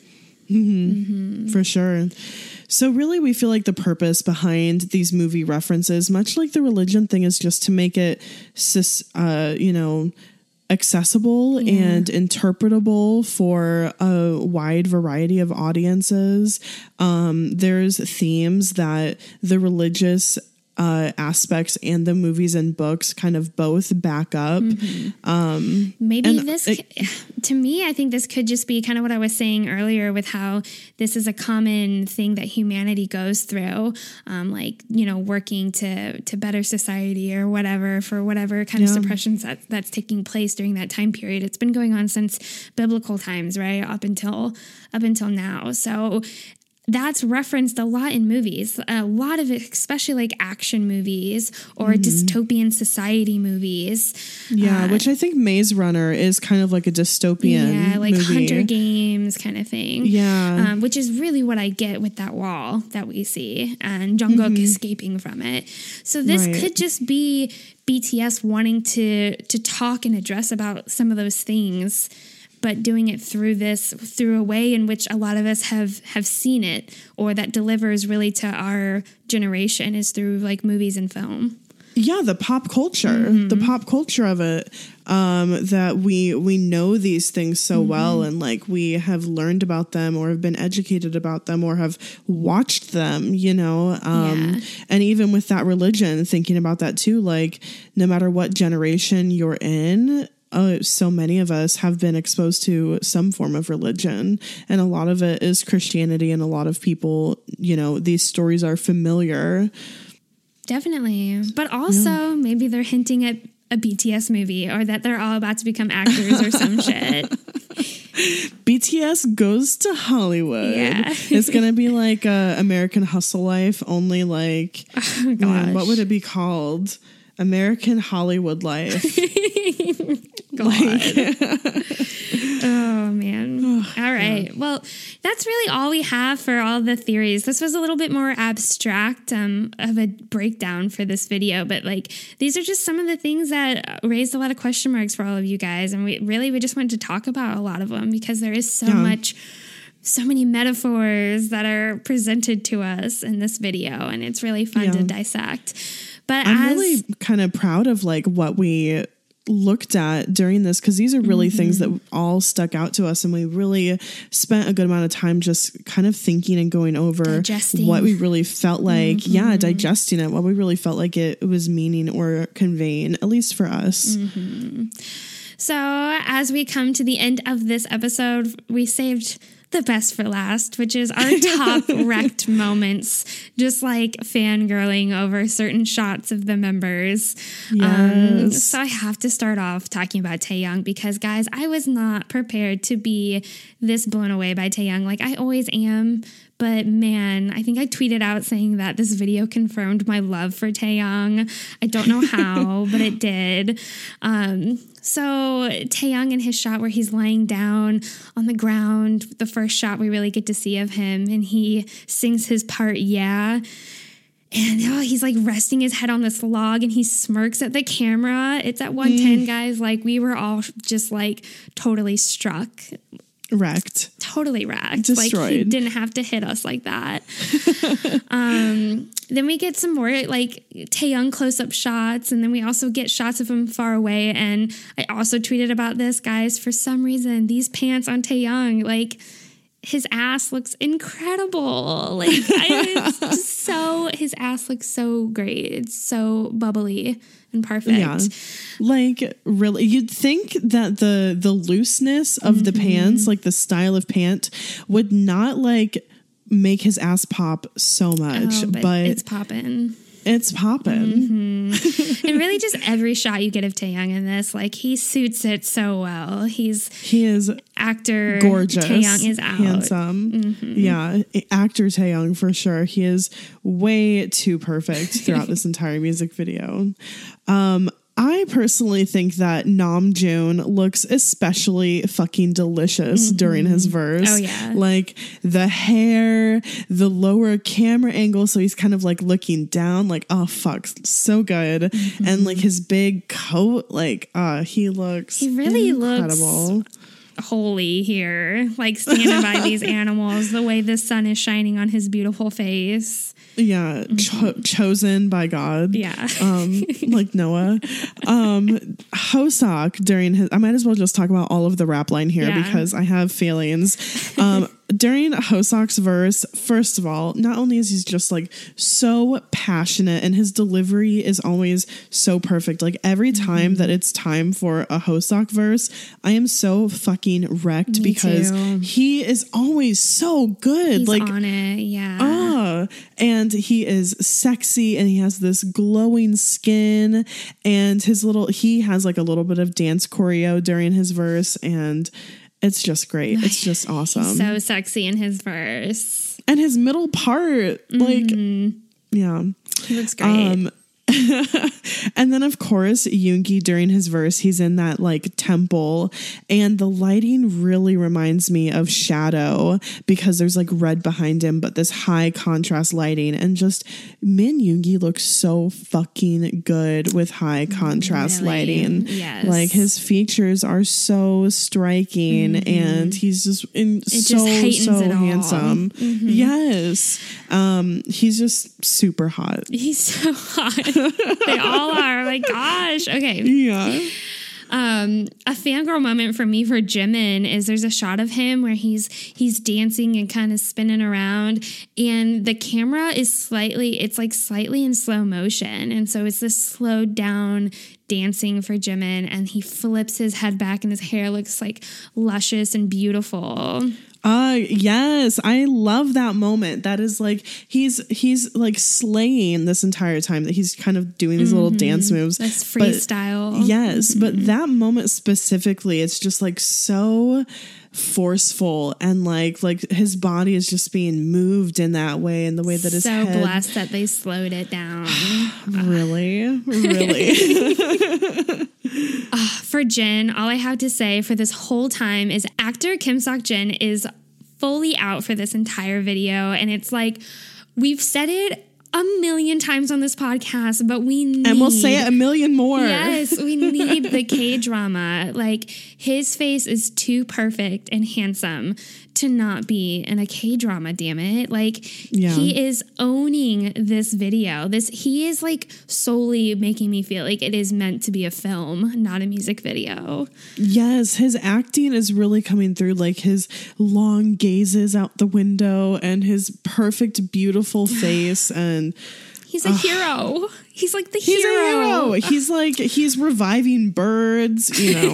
For sure. So really, we feel like the purpose behind these movie references, much like the religion thing, is just to make it, cis- uh, you know, accessible and interpretable for a wide variety of audiences. Um, there's themes that the religious uh, aspects and the movies and books kind of both back up. Um, Maybe and this, it- c- to me, I think this could just be kind of what I was saying earlier with how this is a common thing that humanity goes through, um, like, you know, working to to better society or whatever for whatever kind of Yeah. suppressions that, that's taking place during that time period. It's been going on since biblical times, right? Up until up until now. So that's referenced a lot in movies. A lot of it, especially like action movies or mm-hmm. dystopian society movies. Yeah, uh, which I think Maze Runner is kind of like a dystopian Yeah, like movie. Hunger Games kind of thing. Yeah. Um, which is really what I get with that wall that we see and Jungkook mm-hmm. escaping from it. So this right. could just be B T S wanting to to talk and address about some of those things, but doing it through this, through a way in which a lot of us have, have seen it, or that delivers really to our generation, is through like movies and film. Yeah, the pop culture, mm-hmm. the pop culture of it, um, that we we know these things so mm-hmm. well, and like we have learned about them, or have been educated about them, or have watched them, you know, um, yeah. and even with that religion, thinking about that too, like no matter what generation you're in, Uh, so many of us have been exposed to some form of religion, and a lot of it is Christianity, and a lot of people, you know, these stories are familiar. Definitely. But also yeah. maybe they're hinting at a B T S movie, or that they're all about to become actors or some shit. B T S goes to Hollywood. Yeah. It's going to be like uh, American Hustle Life, only like, oh, gosh. Um, what would it be called? American Hollywood Life. God. Like, oh, man. Oh, all right. God. Well, that's really all we have for all the theories. This was a little bit more abstract um, of a breakdown for this video, but like these are just some of the things that raised a lot of question marks for all of you guys. And we really, we just wanted to talk about a lot of them because there is so yeah. much, so many metaphors that are presented to us in this video, and it's really fun yeah. to dissect. But I'm as, really kind of proud of like what we looked at during this, because these are really mm-hmm. things that all stuck out to us, and we really spent a good amount of time just kind of thinking and going over digesting. What we really felt like, mm-hmm. yeah, digesting it, what we really felt like it was meaning or conveying, at least for us. Mm-hmm. So as we come to the end of this episode, we saved the best for last, which is our top wrecked moments, just like fangirling over certain shots of the members. Yes. Um, so I have to start off talking about Taehyung because, guys, I was not prepared to be this blown away by Taehyung. Like I always am. But man, I think I tweeted out saying that this video confirmed my love for Taehyung. I don't know how, but it did. Um, so Taehyung in his shot where he's lying down on the ground, the first shot we really get to see of him, and he sings his part, yeah. And oh, he's like resting his head on this log and he smirks at the camera. It's at one ten, mm. guys. Like we were all just like totally struck. Wrecked. Totally wrecked. Destroyed. Like he didn't have to hit us like that. um, then we get some more like Taehyung close-up shots, and then we also get shots of him far away. And I also tweeted about this, guys. For some reason, these pants on Taehyung, like his ass looks incredible. Like I, it's just so his ass looks so great. It's so bubbly and perfect. Yeah. Like really, you'd think that the the looseness of mm-hmm. the pants, like the style of pant, would not like make his ass pop so much, oh, but, but it's popping. It's popping. Mm-hmm. And really just every shot you get of Taehyung in this, like he suits it so well. He's he is actor gorgeous. Taehyung is out. Handsome. Mm-hmm. Yeah. Actor Taehyung for sure. He is way too perfect throughout this entire music video. Um, I personally think that Namjoon looks especially fucking delicious mm-hmm. during his verse. Oh, yeah. Like the hair, the lower camera angle. So he's kind of like looking down, like, oh, fuck, so good. Mm-hmm. And like his big coat, like, uh, he looks He really incredible. looks holy here. Like standing by these animals, the way the sun is shining on his beautiful face. Yeah, cho- chosen by God. Yeah. Um, like Noah. Um, Hoseok during his, I might as well just talk about all of the rap line here yeah. because I have feelings. Um, during Hoseok's verse, first of all, not only is he just like so passionate and his delivery is always so perfect. Like every time mm-hmm. that it's time for a Hoseok verse, I am so fucking wrecked Me because too. he is always so good. He's like on it, yeah. Ah, and he is sexy and he has this glowing skin and his little, he has like a little bit of dance choreo during his verse, and It's just great. It's just awesome. He's so sexy in his verse. And his middle part, like, mm-hmm. yeah. He looks great. Um, and then, of course, Yoongi, during his verse, he's in that like temple, and the lighting really reminds me of Shadow because there's like red behind him, but this high contrast lighting, and just Min Yoongi looks so fucking good with high contrast really? lighting. Yes. Like his features are so striking, mm-hmm. and he's just in it so just so it handsome. Mm-hmm. Yes, um, he's just super hot. He's so hot. They all are. My gosh. Okay. Yeah. Um, a fangirl moment for me for Jimin is there's a shot of him where he's he's dancing and kind of spinning around, and the camera is slightly it's like slightly in slow motion, and so it's this slowed down dancing for Jimin, and he flips his head back and his hair looks like luscious and beautiful. Uh yes, I love that moment. That is like he's he's like slaying this entire time that he's kind of doing these mm-hmm. little dance moves. That's freestyle. But, yes, mm-hmm. but that moment specifically, it's just like so forceful, and like like his body is just being moved in that way, and the way that his so head... blessed that they slowed it down. Really, really. Uh, for Jin, all I have to say for this whole time is actor Kim Seok-jin is fully out for this entire video. And it's like, we've said it a million times on this podcast, but we need... And we'll say it a million more. Yes, we need the K-drama. Like, his face is too perfect and handsome to not be in a K-drama, damn it. Like, yeah. He is owning this video. This He is, like, solely making me feel like it is meant to be a film, not a music video. Yes, his acting is really coming through, like his long gazes out the window and his perfect, beautiful face, and he's a uh, hero. He's like the he's hero. He's a hero. He's like, he's reviving birds, you know.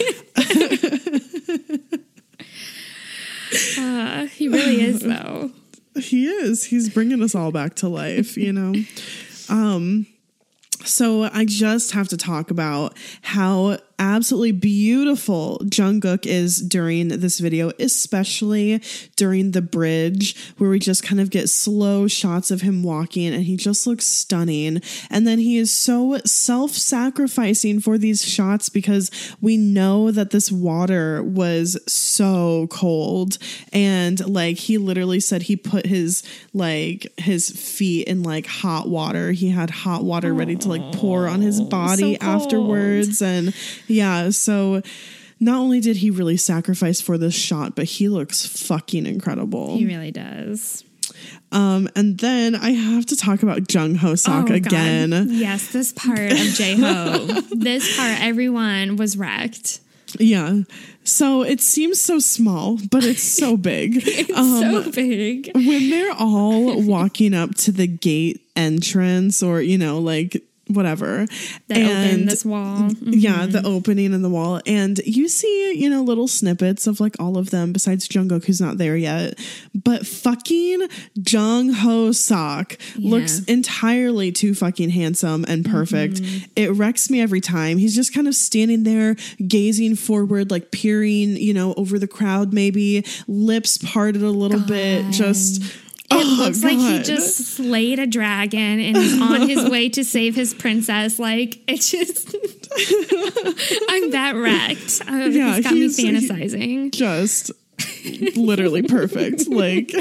uh, he really is, though. He is. He's bringing us all back to life, you know. Um, so I just have to talk about how absolutely beautiful Jungkook is during this video, especially during the bridge where we just kind of get slow shots of him walking, and he just looks stunning. And then he is so self-sacrificing for these shots because we know that this water was so cold, and like he literally said he put his like his feet in like hot water. He had hot water ready to like pour on his body so afterwards, and yeah, so not only did he really sacrifice for this shot, but he looks fucking incredible. He really does. Um, and then I have to talk about Jung Ho Sok oh, again. God. Yes, this part of J-Ho. This part, everyone was wrecked. Yeah. So it seems so small, but it's so big. It's um, so big. When they're all walking up to the gate entrance, or, you know, like whatever. The and open this wall. Mm-hmm. Yeah, the opening in the wall. And you see, you know, little snippets of like all of them besides Jungkook, who's not there yet. But fucking Jung Ho Sok yeah. looks entirely too fucking handsome and perfect. Mm-hmm. It wrecks me every time. He's just kind of standing there gazing forward, like peering, you know, over the crowd, maybe lips parted a little God. bit, just... It oh, looks God. like he just slayed a dragon and is on his way to save his princess. Like, it's just... I'm that wrecked. Uh, yeah, it's got me fantasizing. He just literally perfect. Like...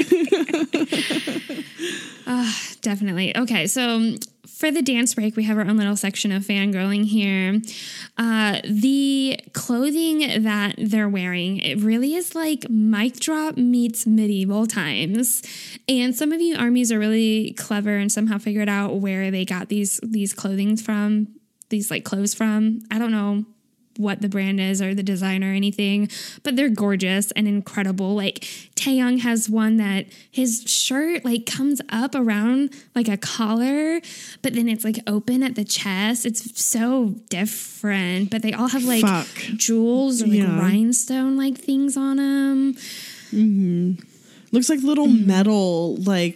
uh, definitely. Okay, so... For the dance break, we have our own little section of fangirling here. Uh, the clothing that they're wearing, it really is like mic drop meets medieval times. And some of you armies are really clever and somehow figured out where they got these these clothing from, these like clothes from. I don't know what the brand is or the design or anything, but they're gorgeous and incredible. Like Taeyong has one that his shirt like comes up around like a collar, but then it's like open at the chest. It's so different, but they all have like Fuck. jewels or like yeah. rhinestone like things on them. Mm-hmm. Looks like little mm-hmm. metal like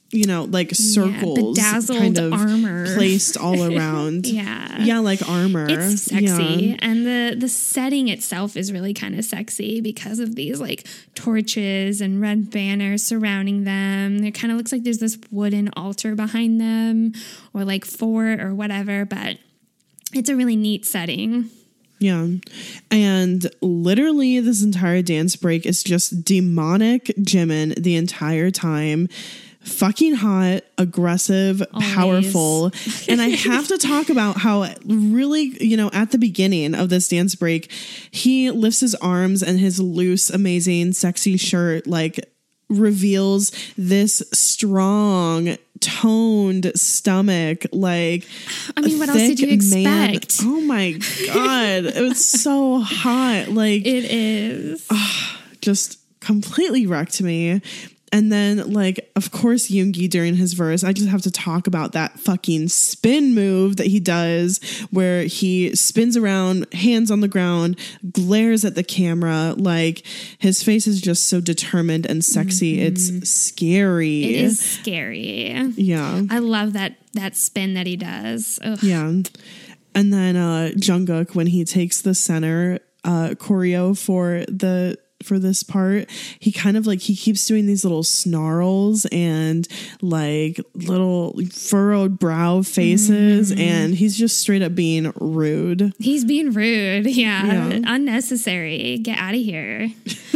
you know, like circles yeah, bedazzled kind of armor placed all around. yeah. Yeah, like armor. It's sexy. Yeah. And the, the setting itself is really kind of sexy because of these like torches and red banners surrounding them. It kind of looks like there's this wooden altar behind them or like fort or whatever, but it's a really neat setting. Yeah. And literally this entire dance break is just demonic Jimin the entire time. Fucking hot, aggressive, Always. powerful. And I have to talk about how really, you know, at the beginning of this dance break, he lifts his arms and his loose, amazing, sexy shirt like reveals this strong, toned stomach. Like, I mean, what else did you man. expect? Oh my God. It was so hot. Like, it is. Uh, just completely wrecked me. And then, like, of course, Yoongi during his verse, I just have to talk about that fucking spin move that he does where he spins around, hands on the ground, glares at the camera. Like, his face is just so determined and sexy. Mm-hmm. It's scary. It is scary. Yeah. I love that, that spin that he does. Ugh. Yeah. And then uh, Jungkook, when he takes the center uh, choreo for the... for this part, he kind of like he keeps doing these little snarls and like little furrowed brow faces, mm. and he's just straight up being rude. He's being rude. Yeah, yeah. Unnecessary. Get out of here.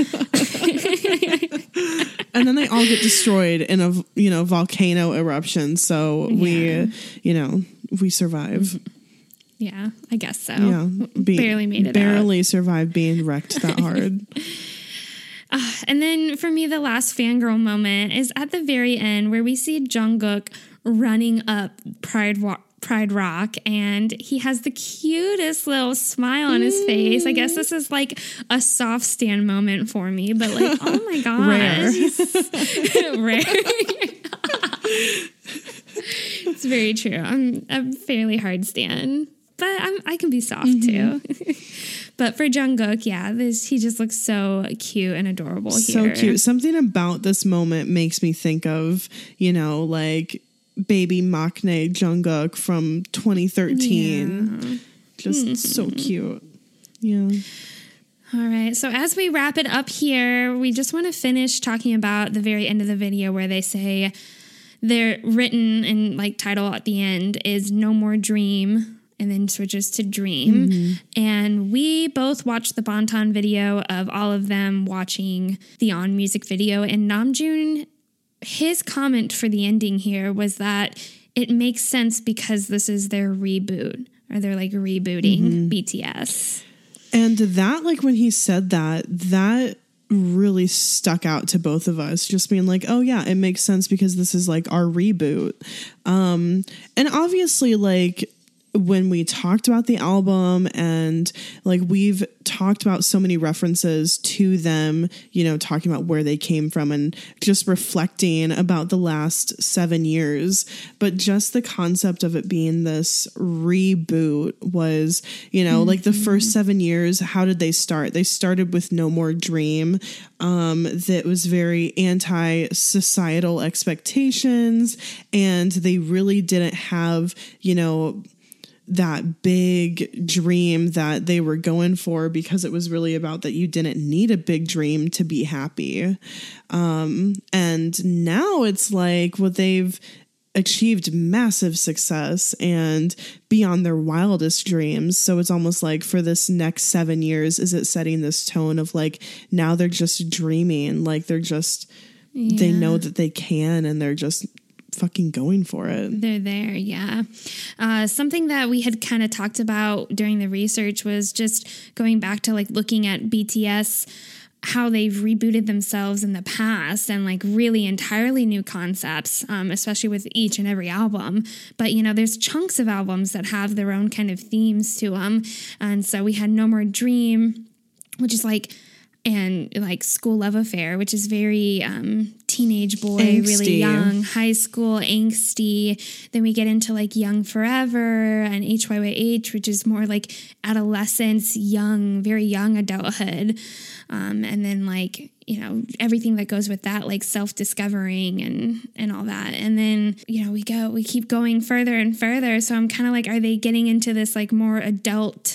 And then they all get destroyed in a you know volcano eruption. So yeah. we you know we survive. Yeah, I guess so. Yeah, be, barely made it barely out. survived being wrecked that hard. Uh, and then for me, the last fangirl moment is at the very end where we see Jungkook running up Pride Wa- Pride Rock, and he has the cutest little smile on his face. I guess this is like a soft stand moment for me, but like, oh my god, rare, rare. It's very true. I'm a fairly hard stan, but I'm, I can be soft mm-hmm. too. But for Jungkook, yeah, this he just looks so cute and adorable so here. So cute. Something about this moment makes me think of, you know, like baby Maknae Jungkook from twenty thirteen. Yeah. Just mm-hmm. so cute. Yeah. All right. So as we wrap it up here, we just want to finish talking about the very end of the video where they say they're written in like title at the end is No More Dream. And then switches to Dream. Mm-hmm. And we both watched the Bonton video of all of them watching the On music video. And Namjoon, his comment for the ending here was that it makes sense because this is their reboot, or they're like rebooting mm-hmm. B T S. And that, like when he said that, that really stuck out to both of us, just being like, oh yeah, it makes sense because this is like our reboot. Um, and obviously like, when we talked about the album and like we've talked about so many references to them, you know, talking about where they came from and just reflecting about the last seven years. But just the concept of it being this reboot was, you know, mm-hmm. like the first seven years, how did they start? They started with No More Dream. Um, that was very anti-societal expectations, and they really didn't have, you know, that big dream that they were going for, because it was really about that you didn't need a big dream to be happy. Um, and now it's like, well, they've achieved massive success and beyond their wildest dreams. So it's almost like for this next seven years, is it setting this tone of like, now they're just dreaming, like they're just, yeah. they know that they can, and they're just fucking going for it. They're there, yeah. Uh, something that we had kind of talked about during the research was just going back to like looking at B T S, how they've rebooted themselves in the past and like really entirely new concepts, um, especially with each and every album. But, you know, there's chunks of albums that have their own kind of themes to them. And so we had No More Dream, which is like, and like School Love Affair, which is very um, teenage boy, angsty. Really young, high school, angsty. Then we get into like Young Forever and H Y Y H, which is more like adolescence, young, very young adulthood. Um, and then like you know, everything that goes with that, like self-discovering and, and all that. And then, you know, we go, we keep going further and further. So I'm kind of like, are they getting into this like more adult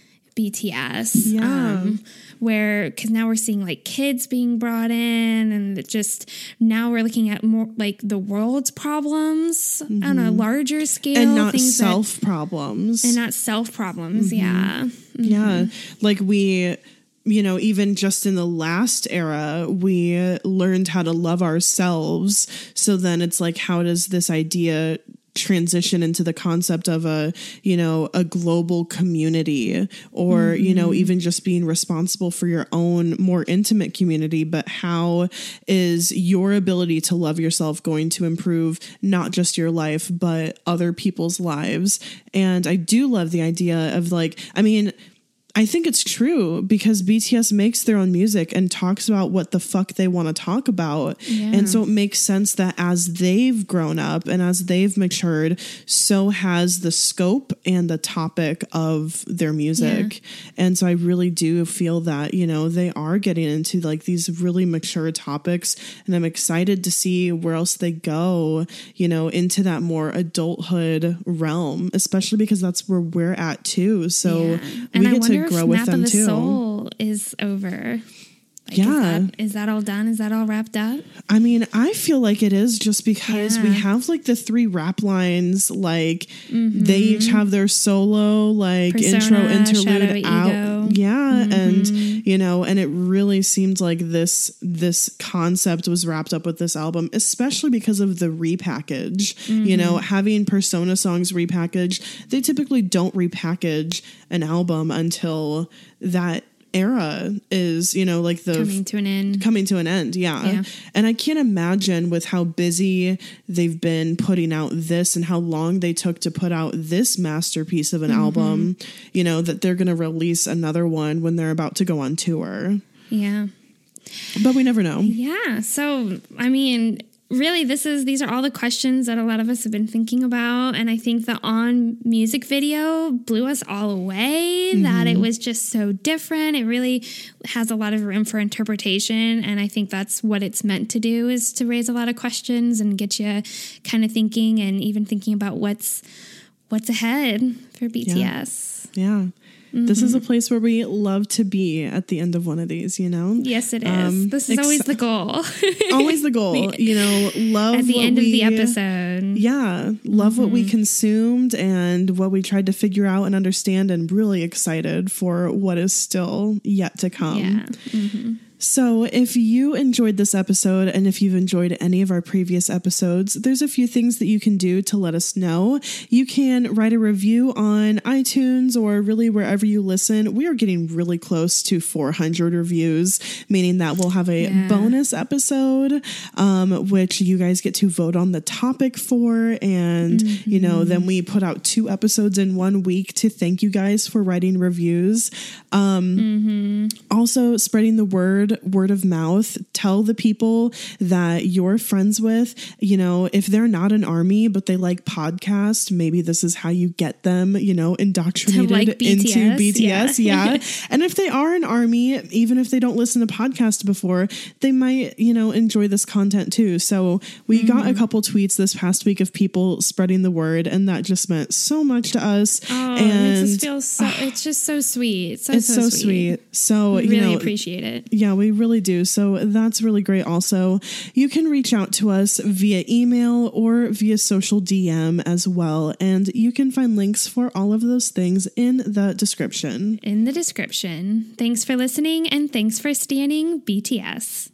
B T S? Yeah. Um, where, cause now we're seeing like kids being brought in and it just, now we're looking at more like the world's problems mm-hmm. on a larger scale. And not things self that, problems. And not self problems. Mm-hmm. Yeah. Mm-hmm. Yeah. Like we, you know, even just in the last era, we learned how to love ourselves. So then it's like, how does this idea transition into the concept of a, you know, a global community or, mm-hmm. you know, even just being responsible for your own more intimate community? But how is your ability to love yourself going to improve not just your life, but other people's lives? And I do love the idea of like, I mean, I think it's true because B T S makes their own music and talks about what the fuck they want to talk about. Yeah. And so it makes sense that as they've grown up and as they've matured, so has the scope and the topic of their music. Yeah. And so I really do feel that, you know, they are getting into like these really mature topics, and I'm excited to see where else they go, you know, into that more adulthood realm, especially because that's where we're at too. So yeah. we and get I wonder to grow if with Map them of the too. Soul is over. Like, yeah. Is that, is that all done? Is that all wrapped up? I mean, I feel like it is just because yeah. we have like the three rap lines, like mm-hmm. they each have their solo, like Persona, intro, interlude Shadow, out. Ego. Yeah. Mm-hmm. And, you know, and it really seemed like this, this concept was wrapped up with this album, especially because of the repackage, mm-hmm. you know, having Persona songs repackaged. They typically don't repackage an album until that era is, you know, like the coming to an end coming to an end. Yeah. yeah. And I can't imagine with how busy they've been putting out this and how long they took to put out this masterpiece of an mm-hmm. album, you know, that they're going to release another one when they're about to go on tour. Yeah. But we never know. Yeah. So, I mean, really, this is these are all the questions that a lot of us have been thinking about. And I think the On music video blew us all away, mm-hmm. that it was just so different. It really has a lot of room for interpretation. And I think that's what it's meant to do, is to raise a lot of questions and get you kind of thinking and even thinking about what's what's ahead for B T S. Yeah. yeah. Mm-hmm. This is a place where we love to be at the end of one of these, you know? Yes, it is. Um, this is ex- always the goal. always the goal, you know, love at the what end we, of the episode. Yeah. Love mm-hmm. what we consumed and what we tried to figure out and understand, and really excited for what is still yet to come. Yeah. Mm-hmm. So if you enjoyed this episode, and if you've enjoyed any of our previous episodes, there's a few things that you can do to let us know. You can write a review on iTunes or really wherever you listen. We are getting really close to four hundred reviews, meaning that we'll have a yeah. bonus episode, um, which you guys get to vote on the topic for. And, mm-hmm. you know, then we put out two episodes in one week to thank you guys for writing reviews. Um, mm-hmm. Also, spreading the word. Word of mouth. Tell the people that you're friends with, you know, if they're not an army, but they like podcasts, maybe this is how you get them, you know, indoctrinated like B T S, into B T S. Yeah. yeah. And if they are an army, even if they don't listen to podcasts before, they might, you know, enjoy this content too. So we mm-hmm. got a couple tweets this past week of people spreading the word, and that just meant so much to us. Oh, and it just feels so, it's just so sweet. So, it's so, so sweet. sweet. So, we you really know, appreciate it. Yeah, we really do. So that's really great. Also, you can reach out to us via email or via social D M as well. And you can find links for all of those things in the description. In the description. Thanks for listening, and thanks for standing B T S.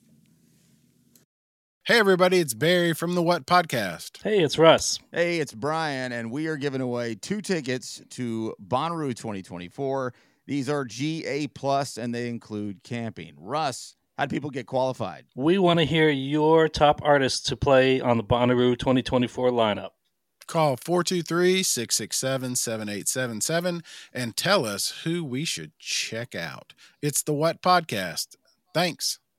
Hey, everybody, it's Barry from the What Podcast. Hey, it's Russ. Hey, it's Brian, and we are giving away two tickets to Bonnaroo twenty twenty-four. These are G A plus, and they include camping. Russ, how do people get qualified? We want to hear your top artists to play on the Bonnaroo twenty twenty-four lineup. Call four two three, six six seven, seven eight seven seven and tell us who we should check out. It's the What Podcast. Thanks.